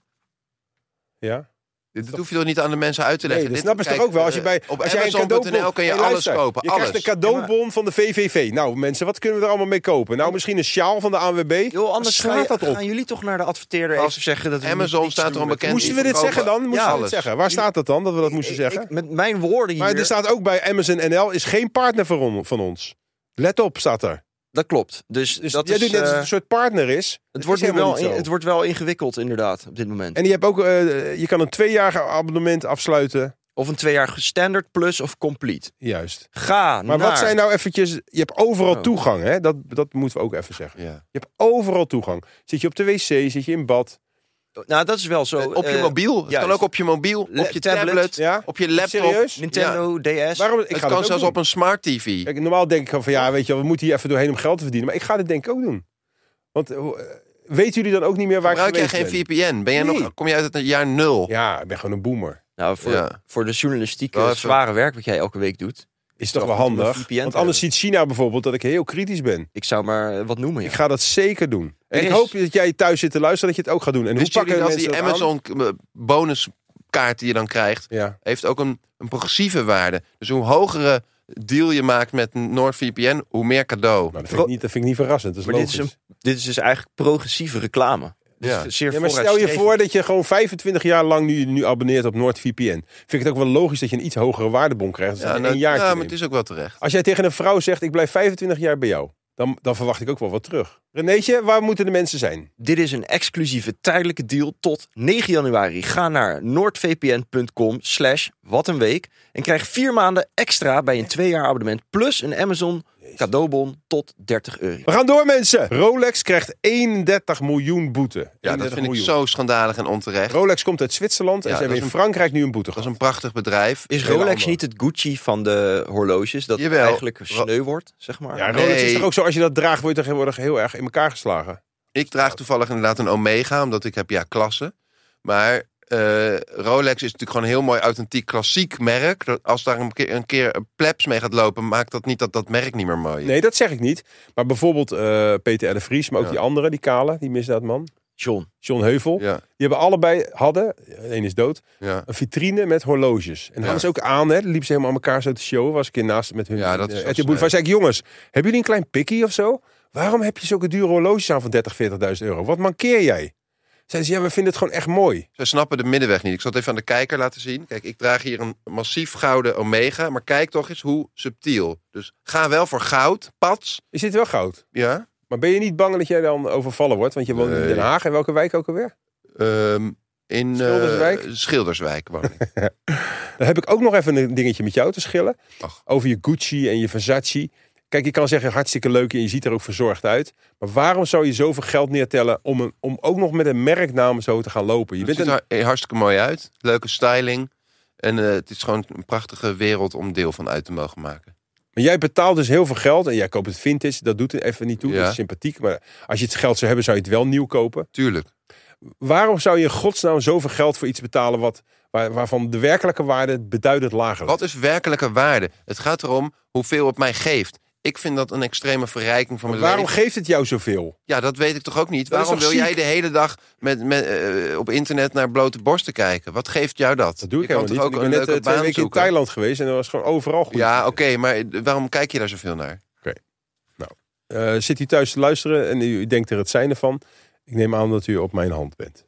Ja. Dit hoef je toch niet aan de mensen uit te Nee, leggen. dat Dit- snappen ze kijk, toch ook wel. Als je eh, bij, op als jij een Amazon punt n l cadeaubon... kun je Hey, alles luister, kopen. Je alles. krijgt een cadeaubon van de V V V. Nou mensen, wat kunnen we er allemaal mee kopen? Nou, misschien een sjaal van de A N W B. Yo, anders Waar ga je- slaat dat op? gaan jullie toch naar de adverteerder Als even zeggen dat we Amazon niets staat doen erom met- bekend. Moesten we dit verkopen zeggen dan? Moesten we dit alles. zeggen? Waar staat dat dan, dat we dat moesten Ik- zeggen? ik- met mijn woorden hier... Maar er staat ook bij Amazon N L is geen partner van, on- van ons. Let op, staat er. Dat klopt. Dus, Dus dat jij is, doet net alsof eh, het een soort partner is. het, Dat wordt is nu helemaal wel, niet in- zo. het wordt wel ingewikkeld inderdaad op dit moment. En je hebt ook, eh, je kan een tweejarig abonnement afsluiten. Of een tweejarige standard plus of complete. Juist. Ga Maar naar... wat zijn nou eventjes... Je hebt overal Oh. toegang, hè? Dat, dat moeten we ook even zeggen. Ja. Je hebt overal toegang. Zit je op de wc, zit je in bad. Nou, dat is wel zo. Op je eh, mobiel. Het juist. kan ook op je mobiel, Le- op je tablet. tablet, Ja? op je laptop. Serieus? Nintendo D S. Waarom? Ik Het ga kan dat zelfs ook op een smart T V. Kijk, normaal denk ik van ja, weet je wel, we moeten hier even doorheen om geld te verdienen. Maar ik ga dit denk ik ook doen. Want eh, weten jullie dan ook niet meer waar Gebruik ik jij geweest geen ben? V P N? Ben jij Nee. nog, kom je uit het jaar nul? Ja, ik ben gewoon een boomer. Nou, voor, Ja. voor de journalistieke Wel even- zware werk wat jij elke week doet. Is toch wel wel goed om een handig? V P N te Want anders hebben. ziet China bijvoorbeeld dat ik heel kritisch ben. Ik zou maar eh, wat noemen. Ja. Ik ga dat zeker doen. En Er ik is- hoop dat jij thuis zit te luisteren dat je het ook gaat doen. En hoe Wist jullie pakken dat mensen die dat aan? Amazon eh, bonuskaart die je dan krijgt, Ja. heeft ook een, een progressieve waarde. Dus hoe hogere deal je maakt met NoordVPN, hoe meer cadeau. Nou, dat, vind ik niet, dat vind ik niet verrassend. Dat is Maar dit is, logisch. een, dit is dus eigenlijk progressieve reclame. Dus Ja. zeer Ja, maar stel je vooruitstrevend. voor dat je gewoon vijfentwintig jaar lang nu, nu abonneert op NoordVPN. Vind ik het ook wel logisch dat je een iets hogere waardebon krijgt. Dus Ja, dat je nou, een jaartje ja, maar neemt. het is ook wel terecht. Als jij tegen een vrouw zegt, ik blijf vijfentwintig jaar bij jou. Dan, dan verwacht ik ook wel wat terug. Renéetje, waar moeten de mensen zijn? Dit is een exclusieve tijdelijke deal tot negen januari. Ga naar noordvpn.com slash wat een week. En krijg vier maanden extra bij een twee jaar abonnement. Plus een Amazon Cadeaubon tot dertig euro. We gaan door, mensen. Rolex krijgt eenendertig miljoen boete. Ja, dat eenendertig vind ik miljoen. zo schandalig en onterecht. Rolex komt uit Zwitserland en Ja, ze hebben dat in is een- Frankrijk nu een boete Dat is gehad. een prachtig bedrijf. Is Hele Rolex andere. niet het Gucci van de horloges? Dat Jawel. eigenlijk Ro- sneu wordt, zeg maar? Ja, Rolex Nee. is toch ook zo, als je dat draagt, word je toch tegenwoordig heel erg in elkaar geslagen. Ik draag toevallig inderdaad een Omega, omdat ik heb ja klasse. Maar eh, Rolex is natuurlijk gewoon een heel mooi authentiek klassiek merk. Dat Als daar een keer, een keer een plebs mee gaat lopen, maakt dat niet dat dat merk niet meer mooi is. Nee, dat zeg ik niet. Maar bijvoorbeeld eh, Peter R. de Vries, maar ook Ja. die andere, die kale, die misdaadman. John. John Heuvel. Ja, Die hebben allebei, hadden, één is dood, ja. een vitrine met horloges. En Ja. hadden ze ook aan, hè. Dan liepen ze helemaal aan elkaar zo te showen. Was ik in naast met hun. Ja, dat is uh, wel R T L Boulevard. Zei ik, jongens, hebben jullie een klein pikkie of zo? Waarom heb je zulke dure horloges aan van dertig, veertigduizend euro? Wat mankeer jij? Zeiden ze, ja, we vinden het gewoon echt mooi. Ze snappen de middenweg niet. Ik zal het even aan de kijker laten zien. Kijk, ik draag hier een massief gouden Omega. Maar kijk toch eens hoe subtiel. Dus ga wel voor goud, pats. Is dit wel goud? Ja. Maar ben je niet bang dat jij dan overvallen wordt? Want je woont in Nee. Den Haag. En welke wijk ook alweer? Ehm, in eh, Schilderswijk? Schilderswijk woon ik. Dan heb ik ook nog even een dingetje met jou te schillen. Ach. Over je Gucci en je Versace. Kijk, je kan zeggen hartstikke leuk en je ziet er ook verzorgd uit. Maar waarom zou je zoveel geld neertellen om, een, om ook nog met een merknaam zo te gaan lopen? Je Het bent ziet een, er hartstikke mooi uit. Leuke styling. En eh, het is gewoon een prachtige wereld om deel van uit te mogen maken. maar jij betaalt dus heel veel geld en jij koopt het vintage. Dat doet er even niet toe, Ja. dat is sympathiek. Maar als je het geld zou hebben, zou je het wel nieuw kopen. Tuurlijk. Waarom zou je in godsnaam zoveel geld voor iets betalen wat, waar, waarvan de werkelijke waarde beduidend lager is? Wat is werkelijke waarde? Het gaat erom hoeveel het mij geeft. Ik vind dat een extreme verrijking van Maar mijn waarom leven. geeft het jou zoveel? Ja, dat weet ik toch ook niet. Dat is Waarom toch wil jij ziek? de hele dag met, met, eh, op internet naar blote borsten kijken? Wat geeft jou dat? Dat doe ik je kan helemaal niet. toch Ik ook ben een net eh, leuke twee baan weken in zoeken? Thailand geweest en dat was gewoon overal goed. Ja, oké, maar waarom kijk je daar zoveel naar? Eh, zit u thuis te luisteren en u, u denkt er het zijne van? Ik neem aan dat u op mijn hand bent.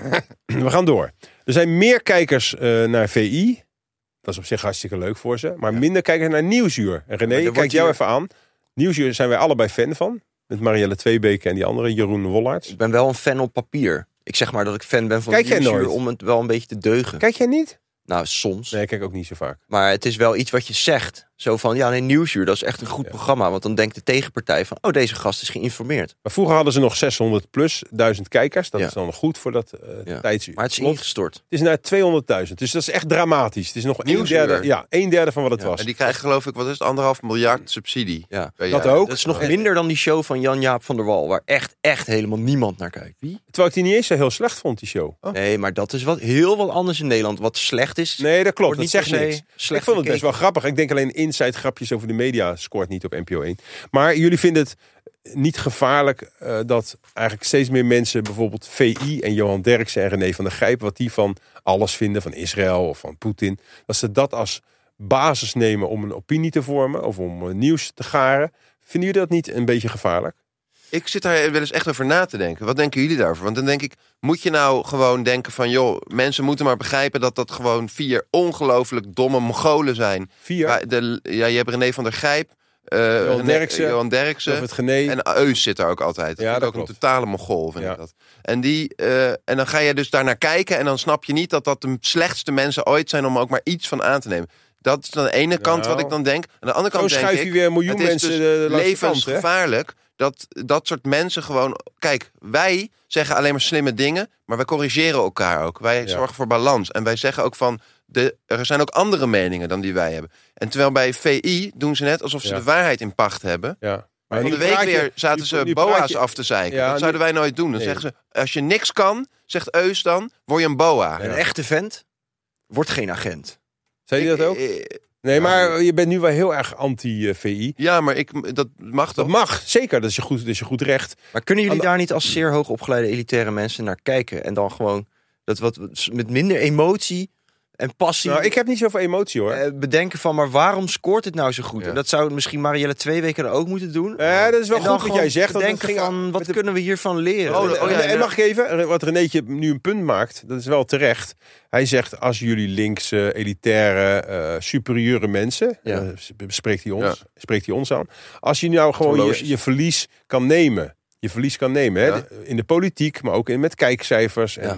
We gaan door. Er zijn meer kijkers eh, naar V I. Dat is op zich hartstikke leuk voor ze. Maar minder kijkers naar Nieuwsuur. En René, er kijk wordt jou hier- even aan. Nieuwsuur zijn wij allebei fan van. Met Marielle Tweebeke en die andere, Jeroen Wollaerts. Ik ben wel een fan op papier. Ik zeg maar dat ik fan ben van Kijk jij Nieuwsuur nooit? om het wel een beetje te deugen. Kijk jij niet? Nou, soms. Nee, ik kijk ook niet zo vaak. Maar het is wel iets wat je zegt. Zo van, ja, nee, Nieuwsuur, dat is echt een goed Ja. programma. Want dan denkt de tegenpartij van, oh, deze gast is geïnformeerd. Maar vroeger hadden ze nog zeshonderd plus duizend kijkers. Dat Ja. is dan nog goed voor dat uh, Ja. tijdsuur. Maar het is Klopt. ingestort. Het is naar tweehonderdduizend. Dus dat is echt dramatisch. Het is nog een Nieuwsuur. derde, ja, een derde van wat het Ja, was. En die krijgen geloof ik, wat is het, anderhalf miljard subsidie. Ja. per Dat jaar. ook. Dat is nog En- minder dan die show van Jan-Jaap van der Wal. Waar echt, echt helemaal niemand naar kijkt. Wie? Terwijl ik die niet eens zo heel slecht vond, die show. Nee, maar dat is wat, heel wat anders in Nederland. Wat slecht is, Nee, dat klopt. wordt Dat niet zegt per se niks. slecht Ik vond het best wel gekeken. grappig. Ik denk alleen inside grapjes over de media scoort niet op N P O één. Maar jullie vinden het niet gevaarlijk uh, dat eigenlijk steeds meer mensen, bijvoorbeeld V I en Johan Derksen en René van der Gijp, wat die van alles vinden, van Israël of van Poetin, dat ze dat als basis nemen om een opinie te vormen of om uh, nieuws te garen. Vinden jullie dat niet een beetje gevaarlijk? Ik zit daar wel eens echt over na te denken. Wat denken jullie daarover? Want dan denk ik, moet je nou gewoon denken van, joh, mensen moeten maar begrijpen dat dat gewoon vier ongelooflijk domme Mongolen zijn. Vier? Ja, de, ja, je hebt René van der Gijp, uh, Johan René- Derksen, Johan Derksen Of het Gené? en Eus zit daar ook altijd. Dat Ja, vind ik dat ook een klopt. totale Mongool, vind Ja. ik dat. En, die, uh, en dan ga je dus daar naar kijken en dan snap je niet dat dat de slechtste mensen ooit zijn om ook maar iets van aan te nemen. Dat is aan de ene kant Nou, wat ik dan denk. Aan de andere Zo kant denk schuif ik, je weer een miljoen het is mensen dus de, de langs de kant, hè? levensgevaarlijk dat dat soort mensen gewoon... Kijk, wij zeggen alleen maar slimme dingen, maar wij corrigeren elkaar ook. Wij Ja. zorgen voor balans. En wij zeggen ook van, de, er zijn ook andere meningen dan die wij hebben. En terwijl bij V I doen ze net alsof ze Ja. de waarheid in pacht hebben. Ja. Maar Van nu de week praat je- weer zaten nu- ze nu boa's praat je- af te zeiken. Ja, dat nu- zouden wij nooit doen. Dan Nee. zeggen ze, als je niks kan, zegt Eus dan, word je een boa. Een echte vent wordt geen agent. Zei je dat ook? Ik- eh, Nee, maar je bent nu wel heel erg anti-V I. Ja, maar ik, dat mag Dat toch? mag, zeker. Dat is je goed, dat is je goed recht. Maar kunnen jullie Aan de- daar niet als zeer hoogopgeleide elitaire mensen naar kijken? En dan gewoon dat wat met minder emotie en passie Nou, ik heb niet zoveel emotie, hoor. eh, bedenken van, maar waarom scoort het nou zo goed? Ja. En dat zou misschien Marielle twee weken dan ook moeten doen. Ja, dat is wel en dan goed wat gewoon jij zegt. want denken het ging van, wat met de- kunnen we hiervan leren? Oh, oh, ja, en ja. mag ik even, wat Renéetje nu een punt maakt, dat is wel terecht. Hij zegt, als jullie linkse, elitaire, eh, superieure mensen, Ja. eh, spreekt, hij ons, Ja. spreekt hij ons aan. Als je nou gewoon Horloges. je, je verlies kan nemen, je verlies kan nemen, hè, Ja. de- in de politiek, maar ook in, met kijkcijfers. En Ja.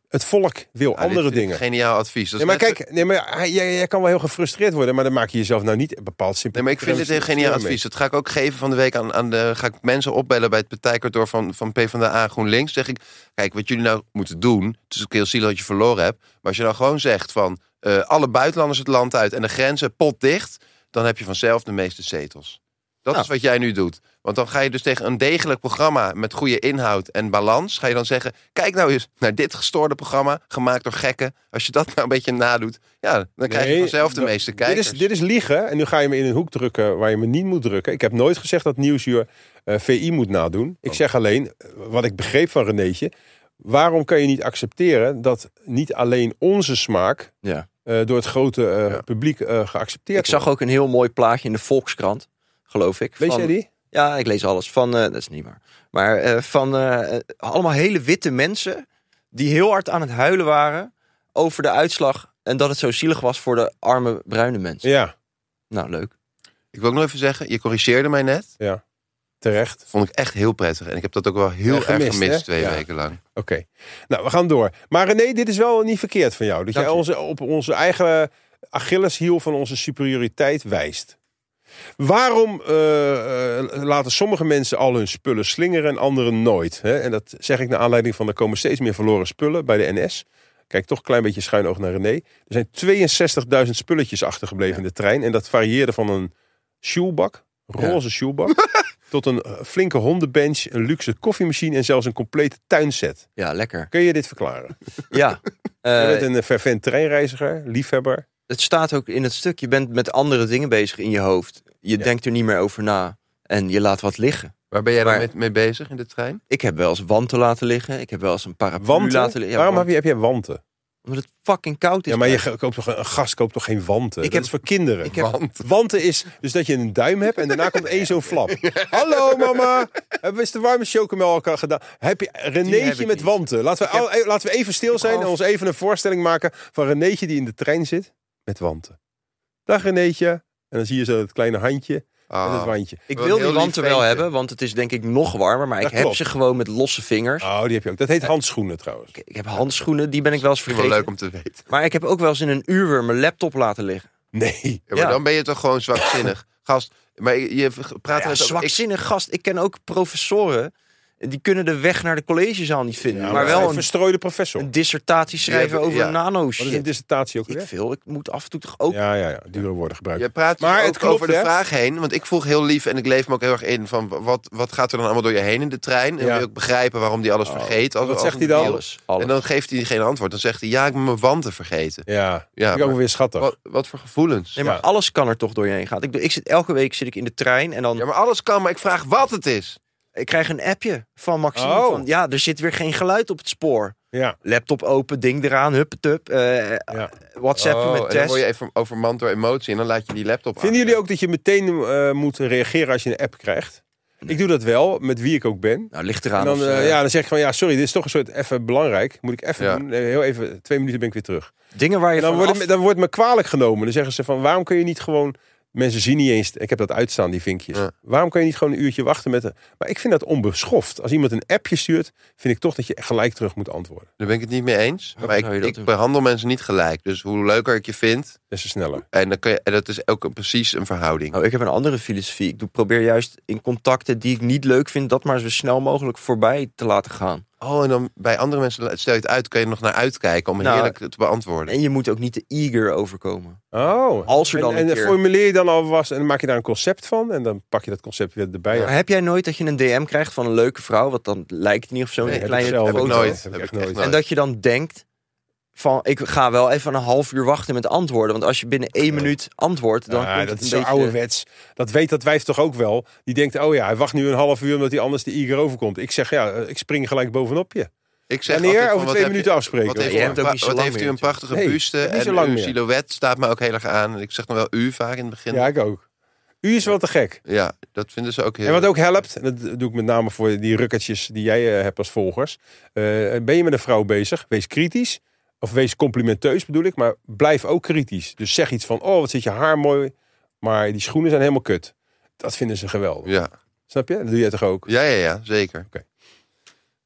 Het volk wil Ah, dit andere vind ik dingen. Geniaal advies. Dat is Nee, maar net zo- kijk, nee, maar hij- jij, jij kan wel heel gefrustreerd worden, maar dan maak je jezelf nou niet bepaald simpel. Nee, maar ik vind dit een geniaal advies. Dat ga ik ook geven van de week aan, aan de. Ga ik mensen opbellen bij het partijkantoor van, van PvdA GroenLinks. Zeg ik, kijk, wat jullie nou moeten doen. Het is ook heel zielig dat je verloren hebt. Maar als je dan gewoon zegt van uh, alle buitenlanders het land uit en de grenzen potdicht, dan heb je vanzelf de meeste zetels. Dat Nou. is wat jij nu doet. Want dan ga je dus tegen een degelijk programma met goede inhoud en balans, ga je dan zeggen, kijk nou eens naar dit gestoorde programma, gemaakt door gekken. Als je dat nou een beetje nadoet, ja, dan krijg je Nee, vanzelf de dat- meeste Dit kijkers. is, dit is liegen en nu ga je me in een hoek drukken waar je me niet moet drukken. Ik heb nooit gezegd dat Nieuwsuur uh, V I moet nadoen. Ik zeg alleen, uh, wat ik begreep van Renéetje, waarom kan je niet accepteren dat niet alleen onze smaak Ja. uh, door het grote uh, Ja. publiek uh, geaccepteerd Ik zag wordt? ook een heel mooi plaatje in de Volkskrant, geloof ik. Lees van- jij die? Ja, ik lees alles. Van, eh, dat is niet waar. Maar eh, van eh, eh, allemaal hele witte mensen die heel hard aan het huilen waren over de uitslag. En dat het zo zielig was voor de arme bruine mensen. Ja, Nou, leuk. Ik wil ook nog even zeggen, je corrigeerde mij net. ja. Terecht. Vond ik echt heel prettig. En ik heb dat ook wel heel Ja, erg gemist, gemist hè? twee Ja. weken lang. Oké. Nou, we gaan door. Maar René, dit is wel niet verkeerd van jou. Dat Dank jij je. onze, op onze eigen Achilleshiel van onze superioriteit wijst. Waarom uh, uh, laten sommige mensen al hun spullen slingeren en anderen nooit? Hè? En dat zeg ik naar aanleiding van er komen steeds meer verloren spullen bij de N S. Kijk toch een klein beetje schuin oog naar René. Er zijn tweeënzestigduizend spulletjes achtergebleven Ja. in de trein. En dat varieerde van een shoelbak, roze shoelbak, tot een uh, flinke hondenbench, een luxe koffiemachine en zelfs een complete tuinset. Ja, lekker. Kun je dit verklaren? Ja. Je Eh, bent een fervent treinreiziger, liefhebber. het staat ook in het stuk. Je bent met andere dingen bezig in je hoofd. Je Ja. denkt er niet meer over na. En je laat wat liggen. Waar ben jij dan Maar- mee, mee bezig in de trein? Ik heb wel eens wanten laten liggen. Ik heb wel eens een paraplu Wanten? laten liggen. Ja, Waarom want- heb je, heb jij wanten? Omdat het fucking koud is. Ja, maar je daar. ge- koopt toch, een gast koopt toch geen wanten? Ik Dat heb- is voor kinderen. ik heb- Want Wanten is dus dat je een duim hebt en daarna komt één zo'n flap. Hallo mama, hebben we eens de warme chocomel al gedaan? Heb je Die heb Renéetje ik met niet. wanten? Laten we, Ik heb- al- laten we even stil zijn heb en al- ons even een voorstelling maken van Renéetje die in de trein zit met wanten. Dag Renéetje. En dan zie je zo het kleine handje en het Ah, wandje. Ik Wel wil een die heel wanten lief wel ventje. hebben, want het is denk ik nog warmer. Maar Dat ik heb klopt. ze gewoon met losse vingers. Oh, die heb je ook. Dat heet handschoenen trouwens. Ik, ik heb handschoenen, die ben ik wel eens vind ik wel vergeten. leuk om te weten. Maar ik heb ook wel eens in een uur weer mijn laptop laten liggen. Nee. Ja, maar Ja. dan ben je toch gewoon zwakzinnig. Gast, maar je, je praat Ja, net over... ik- zwakzinnig gast. Ik ken ook professoren. Die kunnen de weg naar de collegezaal niet vinden. Ja, maar een wel een, verstrooide professor. een dissertatie schrijven hebben- over ja. nano Wat is een shit. dissertatie ook Ik weer? veel. Ik moet af en toe toch ook... Ja, ja, ja. Dure woorden gebruiken. Je praat Maar maar het ook klopt, over de hè? vraag heen. Want ik vroeg heel lief en ik leef me ook heel erg in van wat, wat gaat er dan allemaal door je heen in de trein? En Ja. wil je ook begrijpen waarom die alles Oh, vergeet. Als, wat als zegt een hij dan? deal. Alles. alles. En dan geeft hij geen antwoord. Dan zegt hij, ja, ik ben mijn wanten vergeten. Ja, Ja, vind ik ook maar weer schattig. wat, wat voor gevoelens. Nee, maar Ja. alles kan er toch door je heen gaan. Ik, bedoel, ik zit, elke week zit ik in de trein en dan... Ja, maar alles kan, maar ik vraag wat het is. Ik krijg een appje van Maxime Oh. van... Ja, er zit weer geen geluid op het spoor. Ja, Laptop open, ding eraan, huppetup. eh ja. WhatsApp Oh, met en dan Tess. word je even overmand door emotie en dan laat je die laptop Vinden jullie ook dat je meteen uh, moet reageren als je een app krijgt? Ik doe dat wel, met wie ik ook ben. Nou, ligt En eraan. dan, of, uh, eh, ja, dan zeg ik van, ja, sorry, dit is toch een soort even belangrijk. Moet ik even Ja. doen. Eh, Heel even, twee minuten ben ik weer terug. dingen waar je En dan, van wordt af... het, dan wordt me kwalijk genomen. Dan zeggen ze van, waarom kun je niet gewoon... Mensen zien niet eens, ik heb dat uitstaan, die vinkjes. Ja. Waarom kun je niet gewoon een uurtje wachten met... De, maar ik vind dat onbeschoft. Als iemand een appje stuurt, vind ik toch dat je gelijk terug moet antwoorden. Daar ben ik het niet mee eens. Hoe Maar ik, zou je dat ik doen? behandel mensen niet gelijk. Dus hoe leuker ik je vind. Des te sneller. En, dan kun je, en dat is ook een, precies een verhouding. Oh, ik heb een andere filosofie. Ik doe, probeer juist in contacten die ik niet leuk vind... dat maar zo snel mogelijk voorbij te laten gaan. Oh, en dan bij andere mensen stel je het uit, kun je er nog naar uitkijken om Nou, heerlijk te beantwoorden. En je moet ook niet te eager overkomen. Oh. Als er dan en, een en keer- formuleer je dan alvast en dan maak je daar een concept van. En dan pak je dat concept weer erbij. Maar heb jij nooit dat je een D M krijgt van een leuke vrouw... wat dan lijkt niet of zo'n Nee, heb ik kleine zelf heb ik foto? nooit. Heb Heb ik ik echt nooit. nooit. En dat je dan denkt van... ik ga wel even een half uur wachten met antwoorden. Want als je binnen één minuut antwoordt... dan Ja, komt dat het is een zo beetje... ouderwets. Dat weet dat wijf toch ook wel. Die denkt, oh ja, hij wacht nu een half uur omdat hij anders de eager overkomt. Ik zeg, ja, ik spring gelijk bovenop je. Ik zeg Wanneer? altijd van, Over wat twee heb je- minuten afspreken. Wat Of heeft, je u hebt een, ook pra- niet zo wat lang heeft u meer een prachtige Nee, buste niet zo en lang uw meer. silhouet staat me ook heel erg aan. Ik zeg dan wel u vaak in het begin. Ja, Ja, ik ook. U is wel te gek. dat vinden ze ook heel... En wat ook helpt, en dat doe ik met name voor die rukkertjes die jij eh, hebt als volgers. Eh, ben je met een vrouw bezig? Wees kritisch. Of wees complimenteus bedoel ik. Maar blijf ook kritisch. Dus zeg iets van, oh wat zit je haar mooi. Maar die schoenen zijn helemaal kut. Dat vinden ze geweldig. Ja. Snap je? Dat doe jij toch ook? Ja, ja, ja, zeker.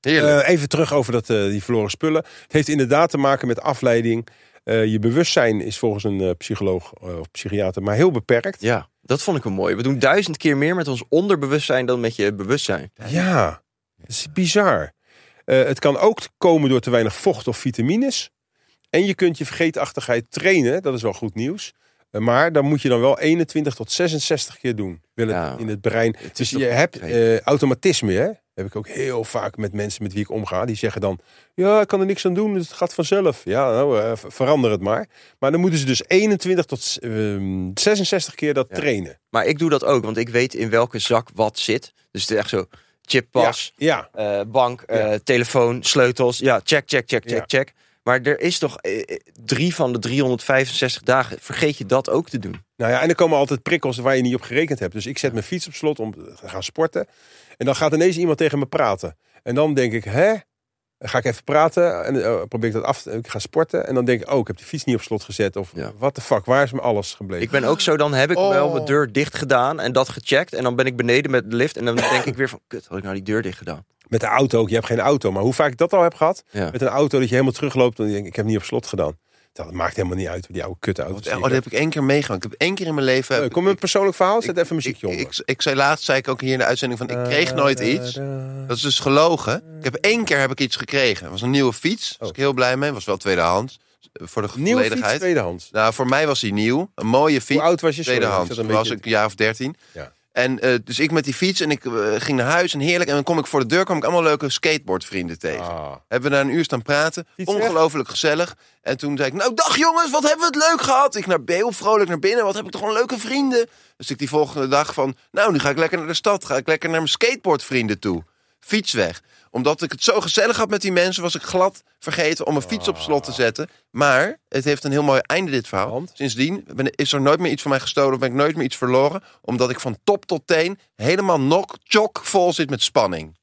Heerlijk. Uh, even terug over dat, uh, die verloren spullen. Het heeft inderdaad te maken met afleiding. Uh, je bewustzijn is volgens een uh, psycholoog uh, of psychiater maar heel beperkt. Ja, dat vond ik wel mooi. We doen duizend keer meer met ons onderbewustzijn dan met je bewustzijn. Ja, dat is bizar. Uh, het kan ook komen door te weinig vocht of vitamines. En je kunt je vergeetachtigheid trainen. Dat is wel goed nieuws. Uh, maar dan moet je dan wel eenentwintig tot zesenzestig keer doen. Wil het Ja, in het brein. het Dus is je toch hebt niet uh, automatisme. Hè? Heb ik ook heel vaak met mensen met wie ik omga. Die zeggen dan, ja, ik kan er niks aan doen. Het gaat vanzelf. Ja, nou, uh, verander het maar. Maar dan moeten ze dus eenentwintig tot uh, zesenzestig keer dat Ja. trainen. Maar ik doe dat ook, want ik weet in welke zak wat zit. Dus het is echt zo, chippas, Ja, eh, bank, eh, Ja. telefoon, sleutels. Ja, check, check, check, check, Ja. check. Maar er is toch eh, drie van de driehonderdvijfenzestig dagen. Vergeet je dat ook te doen? nou ja, en er komen altijd prikkels waar je niet op gerekend hebt. Dus ik zet mijn fiets op slot om te gaan sporten. En dan gaat ineens iemand tegen me praten. En dan denk ik, hè? Dan ga ik even praten en uh, probeer ik dat af te... Ik ga sporten en dan denk ik, oh, ik heb die fiets niet op slot gezet. Of Ja. what the fuck, waar is me alles gebleven? Ik ben ook zo, dan heb ik Oh. wel mijn deur dicht gedaan en dat gecheckt. En dan ben ik beneden met de lift en dan denk ik weer van, kut, had ik nou die deur dicht gedaan? Met de auto ook, je hebt geen auto. Maar hoe vaak ik dat al heb gehad, Ja. met een auto dat je helemaal terugloopt. En dan denk ik, ik heb niet op slot gedaan. Dat maakt helemaal niet uit, die oude kutauto's. Oh, dat heb ik één keer meegemaakt. Ik heb één keer in mijn leven... heb Kom met ik- een persoonlijk verhaal, zet ik- even muziekje ik, onder. ik, ik zei laatst, zei ik ook hier in de uitzending van... ik kreeg nooit iets. Dat is dus gelogen. Ik heb één keer heb ik iets gekregen. Het was een nieuwe fiets. Daar was ik heel blij mee. Was wel tweedehands. Voor de Nieuwe fiets, volledigheid. tweedehands. Nou, voor mij was die nieuw. Een mooie fiets. Hoe oud was je? Sorry, Tweedehands. ik zat Toen een was beetje- ik een jaar of dertien. Ja. En uh, dus ik met die fiets en ik uh, ging naar huis en heerlijk. En dan kom ik voor de deur, kwam ik allemaal leuke skateboardvrienden tegen. Ah. Hebben we daar een uur staan praten. Fiets weg? Ongelooflijk gezellig. En toen zei ik, nou dag jongens, wat hebben we het leuk gehad. Ik naar heel vrolijk naar binnen. Wat heb ik toch gewoon leuke vrienden. Dus ik die volgende dag van, nou nu ga ik lekker naar de stad. Ga ik lekker naar mijn skateboardvrienden toe. Fiets weg. Omdat ik het zo gezellig had met die mensen, was ik glad vergeten om mijn fiets op slot te zetten. Maar het heeft een heel mooi einde, dit verhaal. Want? Sindsdien ben, is er nooit meer iets van mij gestolen of ben ik nooit meer iets verloren. Omdat ik van top tot teen helemaal nok, chok vol zit met spanning.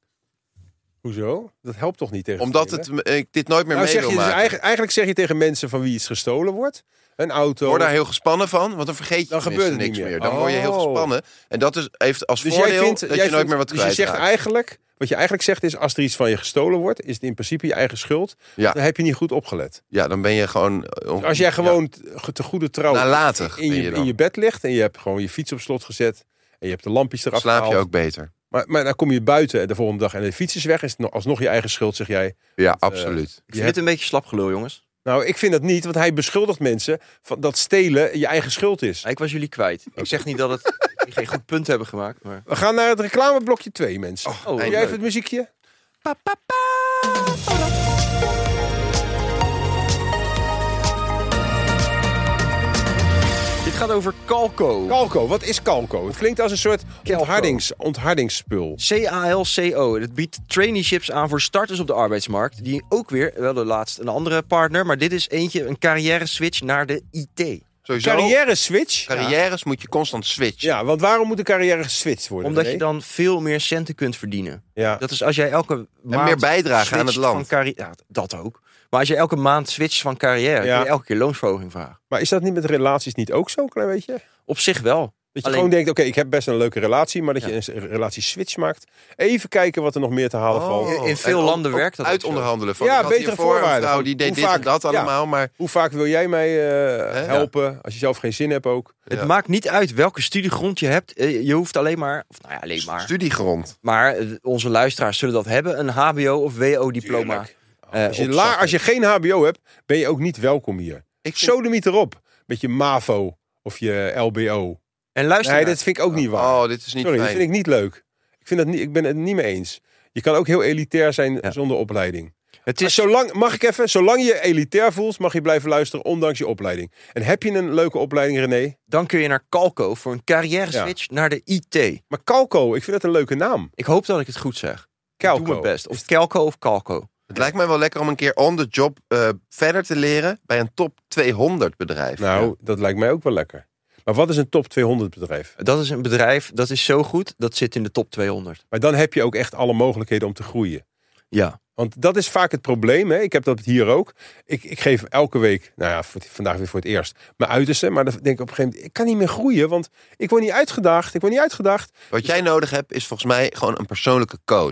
Hoezo? Dat helpt toch niet tegen Omdat stelen? het, ik dit nooit meer Nou, mee zeg wil je dus maken. eigenlijk, eigenlijk zeg je tegen mensen van wie iets gestolen wordt. Een auto. Ik word daar heel gespannen van, want dan vergeet je Dan tenminste gebeurt het niks niet meer. meer. Dan word je heel Oh. gespannen. En dat is, heeft als Dus voordeel jij vindt, dat jij je nooit vindt- meer wat dus je kwijt zegt eigenlijk, wat je eigenlijk zegt is, als er iets van je gestolen wordt, is het in principe je eigen schuld. Ja. Dan heb je niet goed opgelet. Ja, dan ben je gewoon... eh, Als jij gewoon te- te goede trouw Nalatig in, ben je, je dan. in je bed ligt en je hebt gewoon je fiets op slot gezet en je hebt de lampjes dan eraf slaap je gehaald. ook beter. Maar, maar dan kom je buiten de volgende dag en de fiets is weg, is het nog- alsnog je eigen schuld, zeg jij. Ja, absoluut. Ik Je vind hebt- het een beetje slapgelul, jongens. Nou, ik vind dat niet, want hij beschuldigt mensen van dat stelen je eigen schuld is. Ik was jullie kwijt. Ik zeg niet dat het jullie geen goed punt hebben gemaakt, maar... We gaan naar het reclameblokje twee, mensen. Oh, Doe jij eindelijk. even het muziekje? Dit gaat over Calco. Calco, wat is Calco? Het klinkt als een soort Calco. onthardings, onthardingspul. C A L C O. Het biedt traineeships aan voor starters op de arbeidsmarkt. Die ook weer, wel de laatste, een andere partner. Maar dit is eentje, een carrière switch naar de I T. Sowieso, Carrière switch? carrières moet je constant switchen. Ja, want waarom moet een carrière geswitcht worden? Omdat je René? dan veel meer centen kunt verdienen. Ja. Dat is als jij elke maand meer bijdragen aan het switcht land. van carri- ja, dat ook. Maar als je elke maand switcht van carrière, Ja. kun je elke keer loonsverhoging vragen. Maar is dat niet met relaties niet ook zo, klein beetje? Op zich wel. Dat je Alleen- gewoon denkt, oké, ik heb best een leuke relatie, maar dat Ja. je een relatie switch maakt. Even kijken wat er nog meer te halen valt. In- in veel En landen ook werkt dat ook Uitonderhandelen. Van, Ja, ik had betere hiervoor voorwaarden. Een vrouw Van die deed hoe dit vaak- en dat ja. allemaal, maar Hoe vaak wil jij mij eh, helpen als je zelf geen zin hebt ook? Het Ja. maakt niet uit welke studiegrond je hebt. Eh, Je hoeft alleen maar, of nou ja, alleen maar. studiegrond. Maar eh, onze luisteraars zullen dat hebben. Een H B O of W O-diploma. Tuurlijk. eh, Als je, op la, zak als je geen H B O hebt, ben je ook niet welkom hier. Ik vind- Sodemiet erop. Met je MAVO of je L B O. En luister Nee, naar- dat vind ik ook niet waar. Oh, dit is niet Sorry, dat fijn. vind ik niet leuk. Ik, vind dat niet, ik ben het niet mee eens. Je kan ook heel elitair zijn Ja. zonder opleiding. het Maar is zolang, mag ik even? Zolang je elitair voelt, mag je blijven luisteren, ondanks je opleiding. En heb je een leuke opleiding, René? Dan kun je naar Calco voor een carrière switch naar de I T. Maar Calco, ik vind dat een leuke naam. Ik hoop dat ik het goed zeg. Ik Calco. doe mijn best. Of Calco of Calco. Het lijkt mij wel lekker om een keer on the job eh, verder te leren bij een top tweehonderd bedrijf. Nou, dat lijkt mij ook wel lekker. Maar wat is een top tweehonderd bedrijf? Dat is een bedrijf, dat is zo goed, dat zit in de top tweehonderd. Maar dan heb je ook echt alle mogelijkheden om te groeien. Ja. Want dat is vaak het probleem. Hè? Ik heb dat hier ook. Ik, ik geef elke week, nou ja, voor, vandaag weer voor het eerst, mijn uiterste. Maar dan denk ik op een gegeven moment, ik kan niet meer groeien. Want ik word niet uitgedaagd. Ik word niet uitgedaagd. Wat jij nodig hebt is volgens mij gewoon een persoonlijke coach.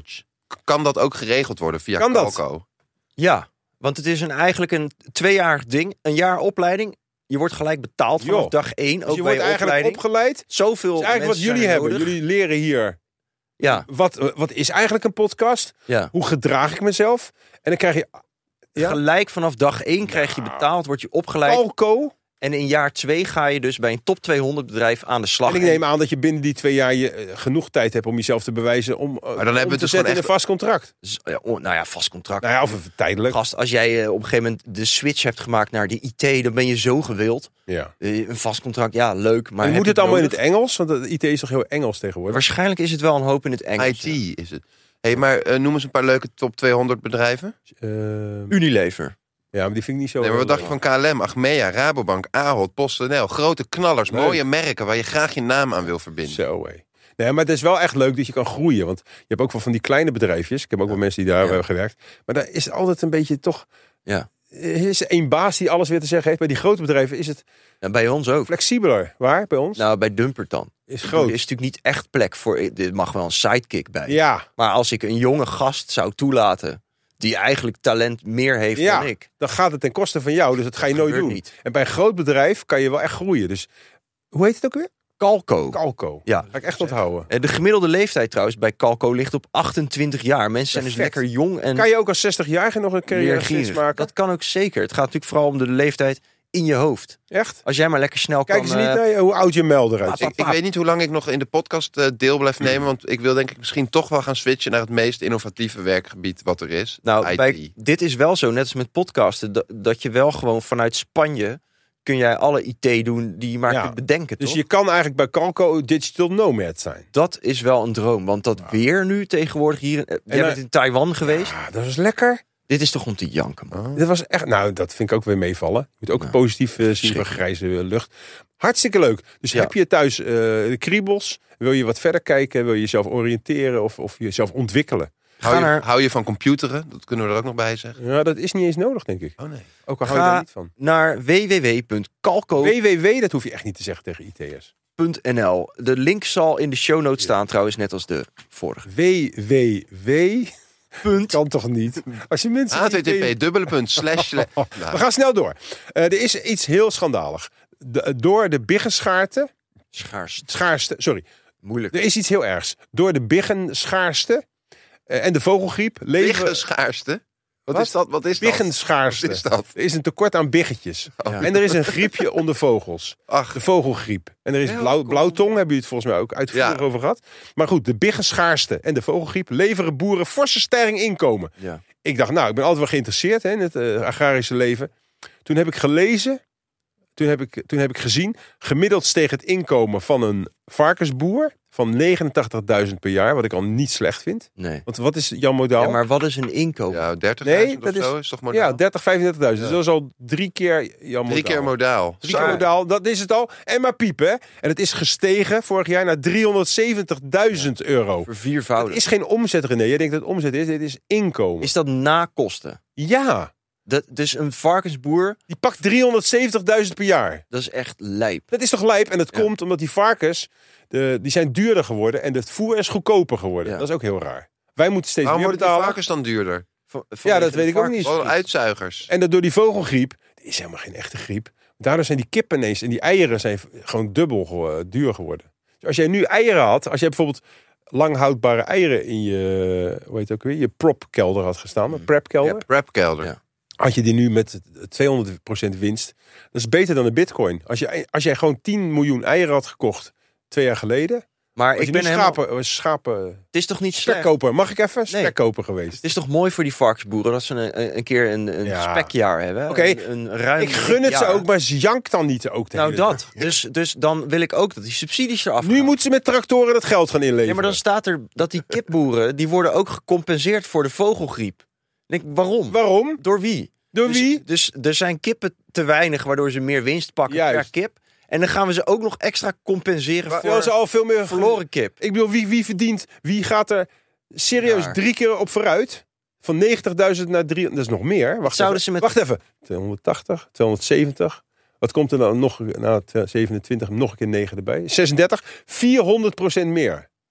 kan dat ook geregeld worden via Kan dat? Calco? Ja, want het is een, eigenlijk een tweejarig ding. Een jaar opleiding. Je wordt gelijk betaald vanaf Joh. dag één. Dus Ook je bij wordt je eigenlijk opleiding. opgeleid. Zoveel Dat is eigenlijk wat mensen jullie zijn er hebben. nodig. Jullie leren hier Ja, wat, eh, wat is eigenlijk een podcast? ja. Hoe gedraag ik mezelf? En dan krijg je ja, Gelijk vanaf dag één krijg je betaald, word je opgeleid. Calco. En in jaar twee ga je dus bij een top tweehonderd bedrijf aan de slag. En ik neem aan dat je binnen die twee jaar je, eh, genoeg tijd hebt om jezelf te bewijzen. Om, eh, hebben we om het te dus zetten gewoon in een vast contract. Z- ja, oh, nou ja, vast contract. Nou ja, of even tijdelijk. Gast, als jij eh, op een gegeven moment de switch hebt gemaakt naar de I T, dan ben je zo gewild. Ja. Eh, een vast contract, ja, leuk. Maar En heb moet je het allemaal in nodig? het Engels? Want de I T is toch heel Engels tegenwoordig? Waarschijnlijk is het wel een hoop in het Engels. I T is het. Hey, maar uh, noem eens een paar leuke top tweehonderd bedrijven. Uh, Unilever. ja, maar die vind ik niet zo... Nee, maar wat dacht je van K L M, Achmea, Rabobank, Ahold, PostNL? Grote knallers, Leuk. mooie merken waar je graag je naam aan wil verbinden. Zo, hé. Nee, maar het is wel echt leuk dat je kan groeien. Want je hebt ook wel van die kleine bedrijfjes. Ik heb ook wel mensen die daar Ja. hebben gewerkt. Maar daar is het altijd een beetje toch... Ja. Er is één baas die alles weer te zeggen heeft. Bij die grote bedrijven is het Ja, bij ons ook. flexibeler. Waar? Bij ons? Nou, bij Dumpertan. is Er groot. is natuurlijk niet echt plek voor. Er mag wel een sidekick bij. Ja, Maar als ik een jonge gast zou toelaten. Die eigenlijk talent meer heeft Ja. dan ik. dan gaat het ten koste van jou. Dus dat ga je Dat nooit gebeurt doen. niet. En bij een groot bedrijf kan je wel echt groeien. Dus hoe heet het ook weer? Calco. Calco. Ja. Ga ik echt onthouden. Eh, De gemiddelde leeftijd trouwens bij Calco ligt op achtentwintig jaar. Mensen zijn dus Perfect. lekker jong en Kan je ook als zestigjarige nog een carrière leergierig. switch maken? Dat kan ook zeker. Het gaat natuurlijk vooral om de leeftijd in je hoofd. Echt? Als jij maar lekker snel Kijk kan... eens niet eh, naar je, hoe oud je melder eruit ziet. Ik, ik weet niet hoe lang ik nog in de podcast eh, deel blijf nemen. Want ik wil denk ik misschien toch wel gaan switchen naar het meest innovatieve werkgebied wat er is. Nou, I T. bij, dit is wel zo, net als met podcasten, dat, dat je wel gewoon vanuit Spanje kun jij alle I T doen die je maar Ja. kunt bedenken, Dus toch? je kan eigenlijk bij Calco digital nomad zijn. Dat is wel een droom, want dat weer nu tegenwoordig hier... eh, Jij dan- bent in Taiwan geweest. Ah, dat was lekker. Dit is toch om te janken, man. Dit was echt, nou, dat vind ik ook weer meevallen. Je moet ook Nou, positief eh, zien van schrikkelijk. grijze lucht. Hartstikke leuk. Dus Ja. heb je thuis eh, de kriebels? Wil je wat verder kijken? Wil je jezelf oriënteren of, of jezelf ontwikkelen? Hou Ga je, naar, hou je van computeren? Dat kunnen we er ook nog bij zeggen. Ja, dat is niet eens nodig, denk ik. Oh nee. Ook al hou je Ga- daar niet van. naar w w w punt calco W W W, dat hoef je echt niet te zeggen tegen I T'ers. punt n l. De link zal in de show notes staan trouwens, net als de vorige. W W W Punt. kan toch niet? Als je mensen... H T T P dubbele punt slash. We gaan snel door. Eh, er is iets heel schandalig. De, door de biggenschaarte... Schaars. Schaarste, sorry. Moeilijk. Er is iets heel ergs. Door de biggenschaarste eh, en de vogelgriep leven... Biggenschaarste? Wat, Wat? is dat? Wat is dat? Biggenschaarste. Wat is dat? Er is een tekort aan biggetjes. Ja. En er is een griepje onder vogels. Ach, De vogelgriep. En er is Welkom. blauw, blauwtong, hebben jullie het volgens mij ook uitvoerig Ja. over gehad. Maar goed, de biggenschaarste en de vogelgriep leveren boeren forse stijging inkomen. Ja. Ik dacht, nou, ik ben altijd wel geïnteresseerd hè, in het eh, agrarische leven. Toen heb ik gelezen, toen heb ik, toen heb ik gezien, gemiddeld steeg het inkomen van een varkensboer van negenentachtigduizend per jaar, wat ik al niet slecht vind. Nee. Want wat is Jan Modaal? Ja, maar wat is een inkomen? ja, dertigduizend Nee, of dat is- zo is toch modaal? Ja, dertig, vijfendertigduizend. Dus dat is al drie keer Jan Modaal. Drie keer modaal. Drie keer modaal, dat is het al. En maar piepen. hè. En het is gestegen vorig jaar naar driehonderdzeventigduizend euro. Het Verviervoudig. is geen omzet, René. Je denkt dat het omzet is. Dit is inkomen. Is dat na kosten? Ja, Dat, dus een varkensboer, die pakt driehonderdzeventigduizend per jaar. dat is echt lijp. Dat is toch lijp? En dat Ja. komt omdat die varkens, de, die zijn duurder geworden. En het voer is goedkoper geworden. Ja. Dat is ook heel raar. Wij moeten steeds Waarom meer worden die betalen. varkens dan duurder? Van- Ja, vanwege dat de weet ik ook varkens- niet. Oh, uitzuigers. En dat door die vogelgriep, die is helemaal geen echte griep. Daardoor zijn die kippen ineens en die eieren zijn gewoon dubbel ge- duur geworden. Dus als jij nu eieren had, als jij bijvoorbeeld lang houdbare eieren in je, hoe heet het ook weer, je propkelder had gestaan, een prepkelder, Ja, prepkelder. Ja. had je die nu met tweehonderd procent winst. Dat is beter dan de bitcoin. Als, je, als jij gewoon tien miljoen eieren had gekocht twee jaar geleden, Maar was ik je ben nu helemaal... schapen, schapen Het is toch niet slecht? spekkoper. Mag ik even? Nee. Spekkoper geweest. Het is toch mooi voor die varkensboeren dat ze een, een- een keer een, een Ja. spekjaar hebben. Oké, Een, een ruim Ik gun het ze jaar. ook, maar ze jankt dan niet ook de Nou hele dat. Dus, dus dan wil ik ook dat die subsidies eraf Nu gaan. moeten ze met tractoren dat geld gaan inleveren. Ja, maar dan staat er dat die kipboeren, die worden ook gecompenseerd voor de vogelgriep. Dan denk ik, waarom? Waarom? Door wie? Door Dus- wie? Dus, er zijn kippen te weinig, waardoor ze meer winst pakken Juist. per kip. En dan gaan we ze ook nog extra compenseren Terwijl voor ze al veel meer verloren kip. Ik bedoel, wie, wie verdient, wie gaat er serieus Raar. drie keer op vooruit? Van negentigduizend naar drie, dat is nog meer. Wacht Zouden even. ze met- Wacht even. tweehonderdtachtig, tweehonderdzeventig. Wat komt er dan nog na zevenentwintig, nog een keer negen erbij? zesendertig, vierhonderd procent meer.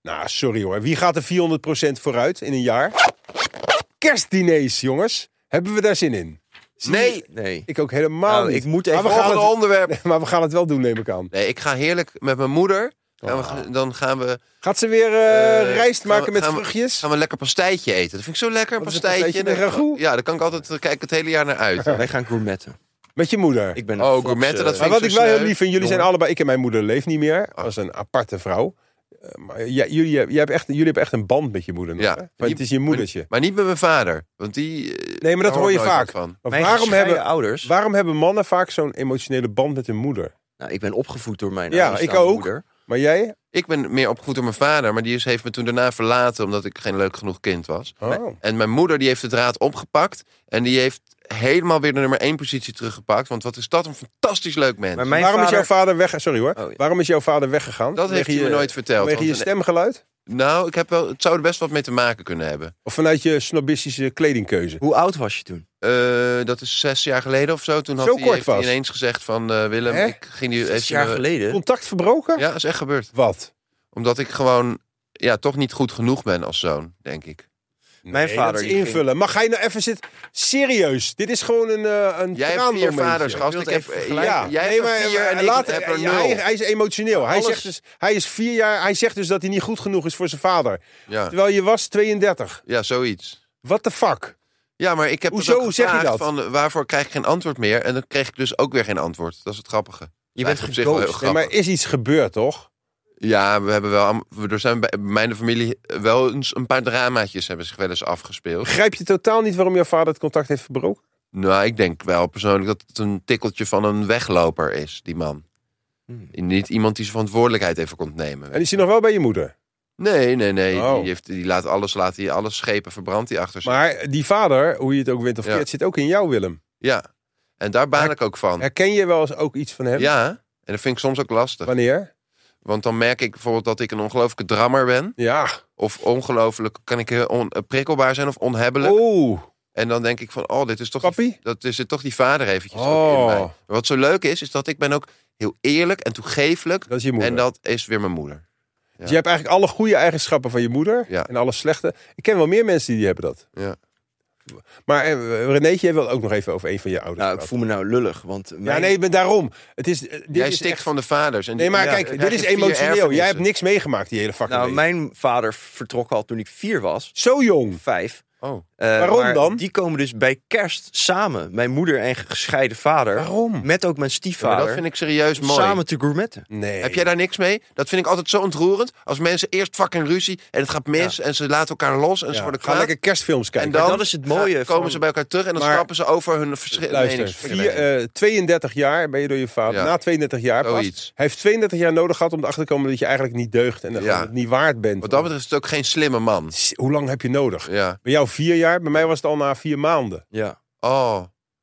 Nou, sorry hoor. Wie gaat er vierhonderd procent vooruit in een jaar? Kerstdiners, jongens. Hebben we daar zin in? Zie je? Nee. Nee. Ik ook helemaal Nou, niet. ik moet even Maar we gaan Volgende het, onderwerp. nee, maar we gaan het wel doen, neem ik aan. Nee, ik ga heerlijk met mijn moeder. Gaan we, Oh. dan gaan we, Gaat ze weer eh, Eh, rijst gaan maken we- met gaan we- vruchtjes? gaan we een lekker pastijtje eten. Dat vind ik zo lekker, een Wat is een pastijtje. pastijtje met ragout? Ja, daar kan ik altijd eh, kijk het hele jaar naar uit. Wij gaan gourmetten. Met je moeder? Ik ben Oh, een Fox, gourmetten, eh, dat Maar vind wat ik zo wel heel sneu. lief vind, jullie zijn Jongen. allebei... Ik en mijn moeder leeft niet meer. Oh. Als een aparte vrouw. Eh, maar jij, jullie, jij hebt echt, jullie hebben echt een band met je moeder. nog, Ja. hè? Want het is je moedertje. Maar niet met mijn vader. Want die... eh, Nee, maar dat daar hoor je ik nooit vaak. wat van. Maar Mijn waarom gescheiden hebben, ouders. waarom hebben mannen vaak zo'n emotionele band met hun moeder? Nou, ik ben opgevoed door mijn Ja, ouders ik en mijn ook. moeder. Maar jij? Ik ben meer opgevoed door mijn vader. Maar die is, heeft me toen daarna verlaten. Omdat ik geen leuk genoeg kind was. Oh. En mijn moeder die heeft de draad opgepakt. En die heeft helemaal weer de nummer één positie teruggepakt. Want wat is dat een fantastisch leuk mens. Maar mijn Waarom vader... is jouw vader weg? Sorry hoor. Oh, ja. Waarom is jouw vader weggegaan? Dat heeft Vanwege hij me je- nooit verteld. Vanwege je want- stemgeluid? Nou, ik heb wel, het zou er best wat mee te maken kunnen hebben. Of vanuit je snobistische kledingkeuze? Hoe oud was je toen? Eh, dat is zes jaar geleden of zo. Toen had Zo hij, kort heeft hij pas. ineens gezegd van eh, Willem, Hè? ik ging die... Zes heeft hij jaar me- geleden? Contact verbroken? Ja, dat is echt gebeurd. Wat? Omdat ik gewoon ja, toch niet goed genoeg ben als zoon, denk ik. Mijn Nee, vader dat is die invullen. Maar ga je nou even zitten... Serieus, dit is gewoon een, uh, een Jij hebt vier traanmomentje. vaders, gast. wil Ik het heb, even eh, vergelijken. jij, jij nee, hebt er maar, vier en maar ik laat- heb er ja, nul. hij, hij is emotioneel. Hij, Alles- zegt dus, hij is vier jaar. Hij zegt dus dat hij niet goed genoeg is voor zijn vader. Ja, Terwijl je was tweeëndertig. ja, zoiets. What the fuck? Ja, maar ik heb Hoezo? dus ook Hoe zeg je gevraagd dat? van eh, waarvoor krijg ik geen antwoord meer? En dan kreeg ik dus ook weer geen antwoord. Dat is het grappige. Je bent op zich wel heel geghost. Nee, grappig. maar er is iets gebeurd, toch? Ja, we hebben wel, am- er zijn bij mijn familie wel eens een paar dramaatjes hebben zich wel eens afgespeeld. Begrijp je totaal niet waarom jouw vader het contact heeft verbroken? Nou, ik denk wel persoonlijk dat het een tikkeltje van een wegloper is, die man. Hmm. Niet iemand die zijn verantwoordelijkheid even komt nemen. En is hij nog wel bij je moeder? Nee, nee, nee. Oh. Die, heeft, die laat alles, laat die, alle schepen verbrandt die achter zich. Maar die vader, hoe je het ook wint of Ja. keert, zit ook in jou, Willem. Ja, en daar baan Her- ik ook van. Herken je wel eens ook iets van hem? Ja, en dat vind ik soms ook lastig. Wanneer? Want dan merk ik bijvoorbeeld dat ik een ongelooflijke drammer ben. Ja. Of ongelooflijk, kan ik heel on, prikkelbaar zijn of onhebbelijk. Oeh. En dan denk ik van, oh, dit is toch, Papi? die, dat is het toch die vader eventjes ook Oh. in mij. Maar wat zo leuk is, is dat ik ben ook heel eerlijk en toegeeflijk. Dat is je moeder. En dat is weer mijn moeder. Dus je hebt eigenlijk alle goede eigenschappen van je moeder. Ja. En alle slechte. Ik ken wel meer mensen die hebben dat. Ja. Maar eh, Renéetje, jij wil ook nog even over een van je ouders Nou, ik praten. voel me nou lullig, want... Ja, mijn- nee, maar daarom. Het is, eh, dit Jij is stikt echt- van de vaders. En Nee, maar ja, kijk, dan dit krijg is je vier emotioneel. Jij erfenissen. hebt niks meegemaakt die hele fucking Nou, leven. mijn vader vertrok al toen ik vier was. Zo jong. Vijf. Oh. Eh, Waarom maar dan? Die komen dus bij kerst samen. Mijn moeder en gescheiden vader. Waarom? Met ook mijn Ja, maar stiefvader. dat vind ik serieus mooi. Samen te gourmetten. Nee. Heb jij daar niks mee? Dat vind ik altijd zo ontroerend. Als mensen eerst fucking ruzie en het gaat mis en ze laten elkaar los en ze Ja, worden ga kwaad. lekker kerstfilms kijken. En dan dat is het mooie gaan- komen van- ze bij elkaar terug en dan Maar- stappen ze over hun verschillende Luister, meningsverschillen. vier, eh, tweeëndertig jaar ben je door je vader. Ja. Na tweeëndertig jaar pas. Zoiets. Hij heeft tweeëndertig jaar nodig gehad om erachter te komen dat je eigenlijk niet deugt. En dat Ja. je het niet waard bent. Wat dat betreft is het ook geen slimme man. Hoe lang heb je nodig? Ja. Bij jou vier jaar, bij mij was het al na vier maanden. Ja. Oh.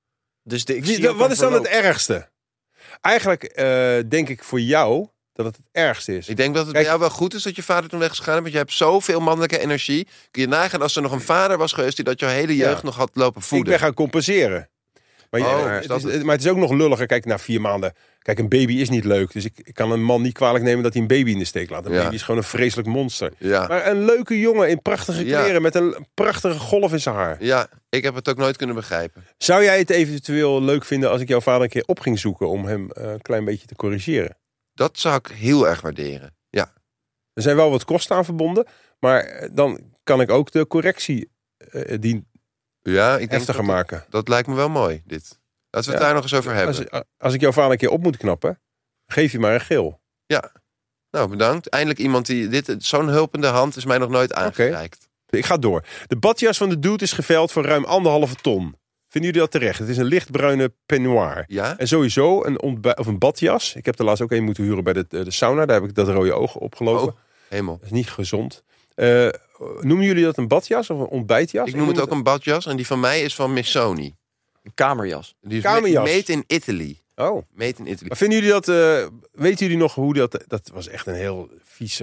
Dus de, ik Wie- zie ook wat een is dan het verloop. ergste? Eigenlijk eh, denk ik voor jou dat het het ergste is. Ik denk dat het Kijk- bij jou wel goed is dat je vader toen weg is gegaan. Want je hebt zoveel mannelijke energie. Kun je nagaan als er nog een vader was geweest die dat jouw hele jeugd Ja. nog had lopen Ik voeden. ben gaan compenseren. Maar, je- Oh, het is dat is, het? maar het is ook nog lulliger. Kijk, na vier maanden. Kijk, een baby is niet leuk. Dus ik, ik kan een man niet kwalijk nemen dat hij een baby in de steek laat. Een Ja. baby is gewoon een vreselijk monster. Ja. Maar een leuke jongen in prachtige Ja. kleren met een prachtige golf in zijn haar. ja, ik heb het ook nooit kunnen begrijpen. Zou jij het eventueel leuk vinden als ik jouw vader een keer op ging zoeken om hem eh, een klein beetje te corrigeren? Dat zou ik heel erg waarderen. Ja. Er zijn wel wat kosten aan verbonden, maar eh, dan kan ik ook de correctie eh, die Ja, ik denk heftiger dat, maken. dat lijkt me wel mooi, dit. Laten we het Ja. daar nog eens over hebben. Als, als ik jouw vader een keer op moet knappen, geef je maar een geel. Nou, bedankt. Eindelijk iemand die dit... Zo'n hulpende hand is mij nog nooit aangereikt. Ik ga door. De badjas van de dude is geveild voor ruim anderhalve ton. Vinden jullie dat terecht? Het is een lichtbruine peignoir. Ja? En sowieso een, ontbij- of een badjas. Ik heb er laatst ook een moeten huren bij de, de sauna. Daar heb ik dat rode oog opgelopen. Oh, hemel. Dat is niet gezond. Eh, noemen jullie dat een badjas of een ontbijtjas? Ik noem het ook een badjas en die van mij is van Missoni. Een kamerjas. Die is Kamerjas. made in Italy. Oh. Made in Italy. Maar vinden jullie dat... eh, weten jullie nog hoe dat... Dat was echt een heel viezig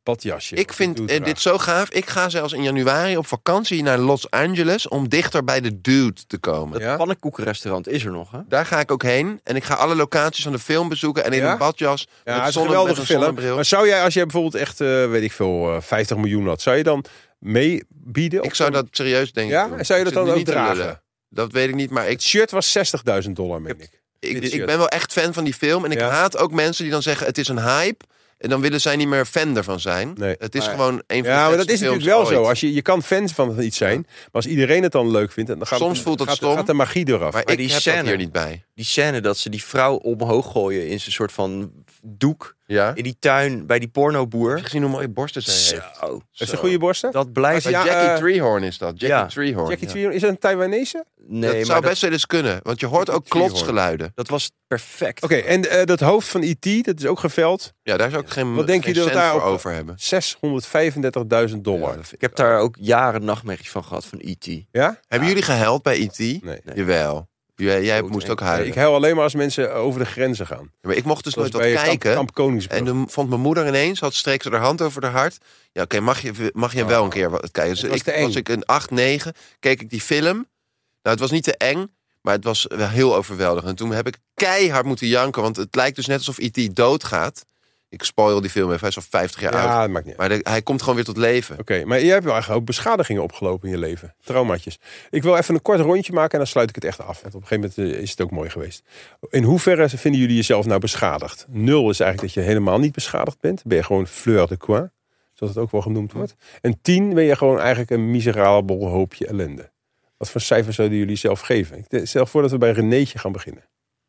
badjasje. Ik vind Doe het eh, graag. dit zo gaaf. Ik ga zelfs in januari op vakantie naar Los Angeles om dichter bij de dude te komen. Dat Ja? pannenkoekenrestaurant is er nog, hè? Daar ga ik ook heen. En ik ga alle locaties van de film bezoeken. En in Ja? een badjas. Ja, met het is een zonne- geweldige met een film. zonnebril. Maar zou jij, als jij bijvoorbeeld echt, eh, weet ik veel, eh, vijftig miljoen had, zou je dan meebieden? Ik op zou zo'n- dat serieus denken. Ja? doen. En zou je Ik dat dan zit nu ook niet te dragen? lullen. Dat weet ik niet, maar ik, Het shirt was zestigduizend dollar, meen ik. ik, Dit ik shirt. ben wel echt fan van die film. En ik Ja. haat ook mensen die dan zeggen het is een hype. En dan willen zij niet meer fan ervan zijn. Nee. Het is Maar- gewoon een van de Ja, maar dat vetste is natuurlijk films wel zo. ooit. Als je, je kan fans van iets zijn, maar als iedereen het dan leuk vindt, dan gaat, Soms voelt dat gaat, stom. gaat de magie eraf. Maar, Maar ik die heb scène- dat hier niet bij. Die scène dat ze die vrouw omhoog gooien in zijn soort van doek Ja? in die tuin bij die pornoboer. Heb je gezien hoe mooie borsten zij Zo, heeft? Heeft ze goede borsten? dat blijft... Bij Ja, Jackie eh, Treehorn is dat. Jackie ja. Treehorn. Jackie Ja. Treehorn, is dat een Taiwanese? Nee, dat maar zou dat, best wel eens kunnen. Want je hoort ook Treehorn. klotsgeluiden. dat was perfect. Oké, en eh, dat hoofd van E T, dat is ook geveld. Ja, daar is ook geen, Wat denk geen je dat cent daar voor op- over hebben. zeshonderdvijfendertigduizend dollar. Ja, dat vind Ik heb daar ook jaren nachtmerries van gehad, van E T. Ja? Hebben jullie gehuild bij E T? Nee. Nee. Jawel. Jij, jij Dood, moest hè? ook huilen. Ik huil alleen maar als mensen over de grenzen gaan. Maar ik mocht dus Zoals nooit wat bij kijken. Kamp, Kamp Koningsbrug. En toen vond mijn moeder ineens, had streek ze haar hand over haar hart. Ja, oké, mag je, mag je wel een keer wat kijken? Dus Het was ik, te eng. was ik een acht, negen, keek ik die film. Nou, het was niet te eng, maar het was wel heel overweldigend. En toen heb ik keihard moeten janken, want het lijkt dus net alsof E T doodgaat. Ik spoil die film even, hij is al vijftig jaar oud. Ja, dat maakt niet uit. Maar de- hij komt gewoon weer tot leven. Oké, maar jij hebt wel eigenlijk ook beschadigingen opgelopen in je leven. Traumaatjes. Ik wil even een kort rondje maken en dan sluit ik het echt af. Want op een gegeven moment eh, is het ook mooi geweest. In hoeverre vinden jullie jezelf nou beschadigd? Nul is eigenlijk dat je helemaal niet beschadigd bent. Ben je gewoon fleur de coin, zoals het ook wel genoemd wordt. En tien ben je gewoon eigenlijk een miserabel hoopje ellende. Wat voor cijfers zouden jullie zelf geven? Ik stel voor dat we bij Renéetje gaan beginnen.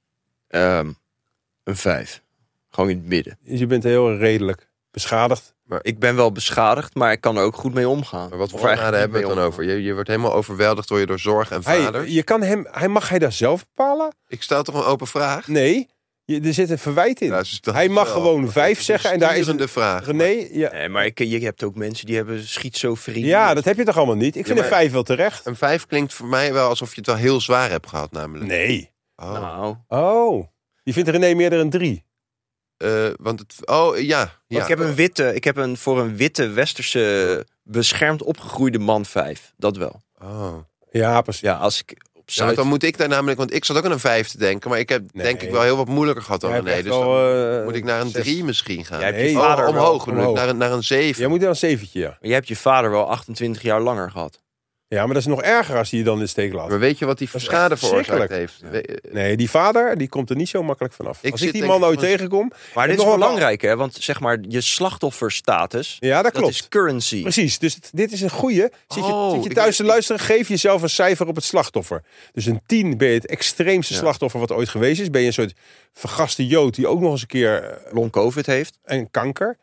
Ehm, een vijf. Gewoon in het midden. Dus je bent heel redelijk beschadigd. Ik ben wel beschadigd, maar ik kan er ook goed mee omgaan. Maar wat voor Of er onraden eigenlijk hebben we het niet dan mee over? Je, je wordt helemaal overweldigd door je door zorg en vader. Hij, je kan hem, hij mag hij dat zelf bepalen? Ik stel toch een open vraag? Nee, je, er zit een verwijt in. Ja, dus dat Hij is mag wel- gewoon vijf een zeggen en daar is een sturende vraag. René, ja, Nee, maar ik, je hebt ook mensen die hebben schizofrenie. ja, dat heb je toch allemaal niet? Ik vind Ja, een maar- vijf wel terecht. Een vijf klinkt voor mij wel alsof je het wel heel zwaar hebt gehad, namelijk. Nee. Oh. Nou, Oh, je vindt René meer dan een drie. Eh, want het. Oh ja. ja. ik heb een witte, ik heb een voor een witte westerse beschermd opgegroeide man vijf. Dat wel. Oh. Ja, precies. Ja, als ik op Ja, Zuid... want dan moet ik daar namelijk, want ik zat ook aan een vijf te denken, maar ik heb Nee. denk ik wel heel wat moeilijker gehad dan Jij hebt René. echt Dus dan wel, eh, moet ik naar een zes. drie misschien gaan. Jij hebt je Nee, vader oh, wel- omhoog, bedoel ik, omhoog. naar een, naar een zeven. Jij moet dan een zeventje, ja. Maar jij hebt je vader wel achtentwintig jaar langer gehad. Ja, maar dat is nog erger als hij je dan in de steek laat. Maar weet je wat die Dat is schade echt veroorzaakt heeft? verschrikkelijk. We- Nee, die vader, die komt er niet zo makkelijk vanaf. Ik Als zit ik die denk man ik ooit gewoon- tegenkom... Maar dit nog is wel- belangrijk, hè? Want zeg maar, je slachtofferstatus, Ja, dat dat klopt. is currency. Precies, dus het- dit is een goeie. Zit je, Oh, zit je ik thuis weet- te luisteren, geef jezelf een cijfer op het slachtoffer. Dus een tien ben je het extreemste Ja. slachtoffer wat ooit geweest is. Ben je een soort vergaste jood die ook nog eens een keer eh, Long COVID heeft. een kanker.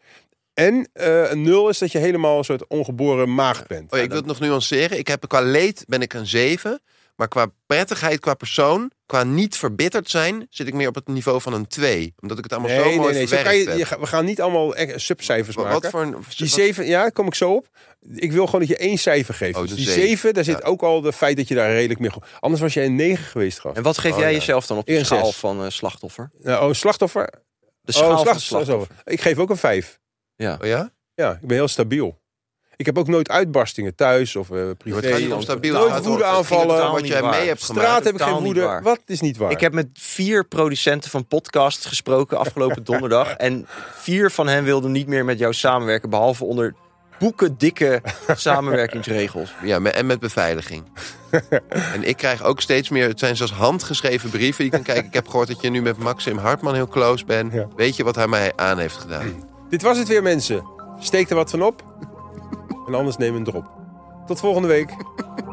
En eh, een nul is dat je helemaal een soort ongeboren maagd bent. Oh, ja, ik wil het nog nuanceren. Ik heb qua leed ben ik een zeven. Maar qua prettigheid, qua persoon, qua niet verbitterd zijn, zit ik meer op het niveau van een twee. Omdat ik het allemaal Nee, zo nee, mooi nee. Zo verwerkt kan je, heb. je ga- we gaan niet allemaal echt subcijfers Wat, maken. wat voor een... Die wat- zeven, ja, daar kom ik zo op. Ik wil gewoon dat je één cijfer geeft. Oh, dus de die zeven. zeven, daar zit Ja. ook al het feit dat je daar redelijk mee... Anders was jij een negen geweest, gast. En wat geef Oh, jij ja. jezelf dan op de Een schaal zes. van eh, slachtoffer? Nou, oh, slachtoffer? De schaal oh, van slacht- slachtoffer. zo. Ik geef ook een vijf. Ja. Oh ja? Ja, ik ben heel stabiel. Ik heb ook nooit uitbarstingen thuis of eh, Ja, maar privé. het gaat niet om stabiel. Nooit het gaat om- woede het ging aanvallen. om wat Niet jij waar. mee hebt Straat gemaakt. heb ik totaal geen niet woede. waar. Wat is niet waar? Ik heb met vier producenten van podcasts gesproken afgelopen donderdag. En vier van hen wilden niet meer met jou samenwerken. Behalve onder boekendikke samenwerkingsregels. Ja, me- en met beveiliging. En ik krijg ook steeds meer... Het zijn zelfs handgeschreven brieven. Die kan kijken. Ik heb gehoord dat je nu met Maxim Hartman heel close bent. Ja. Weet je wat hij mij aan heeft gedaan? Dit was het weer, mensen. Steek er wat van op. En anders neem een drop. Tot volgende week.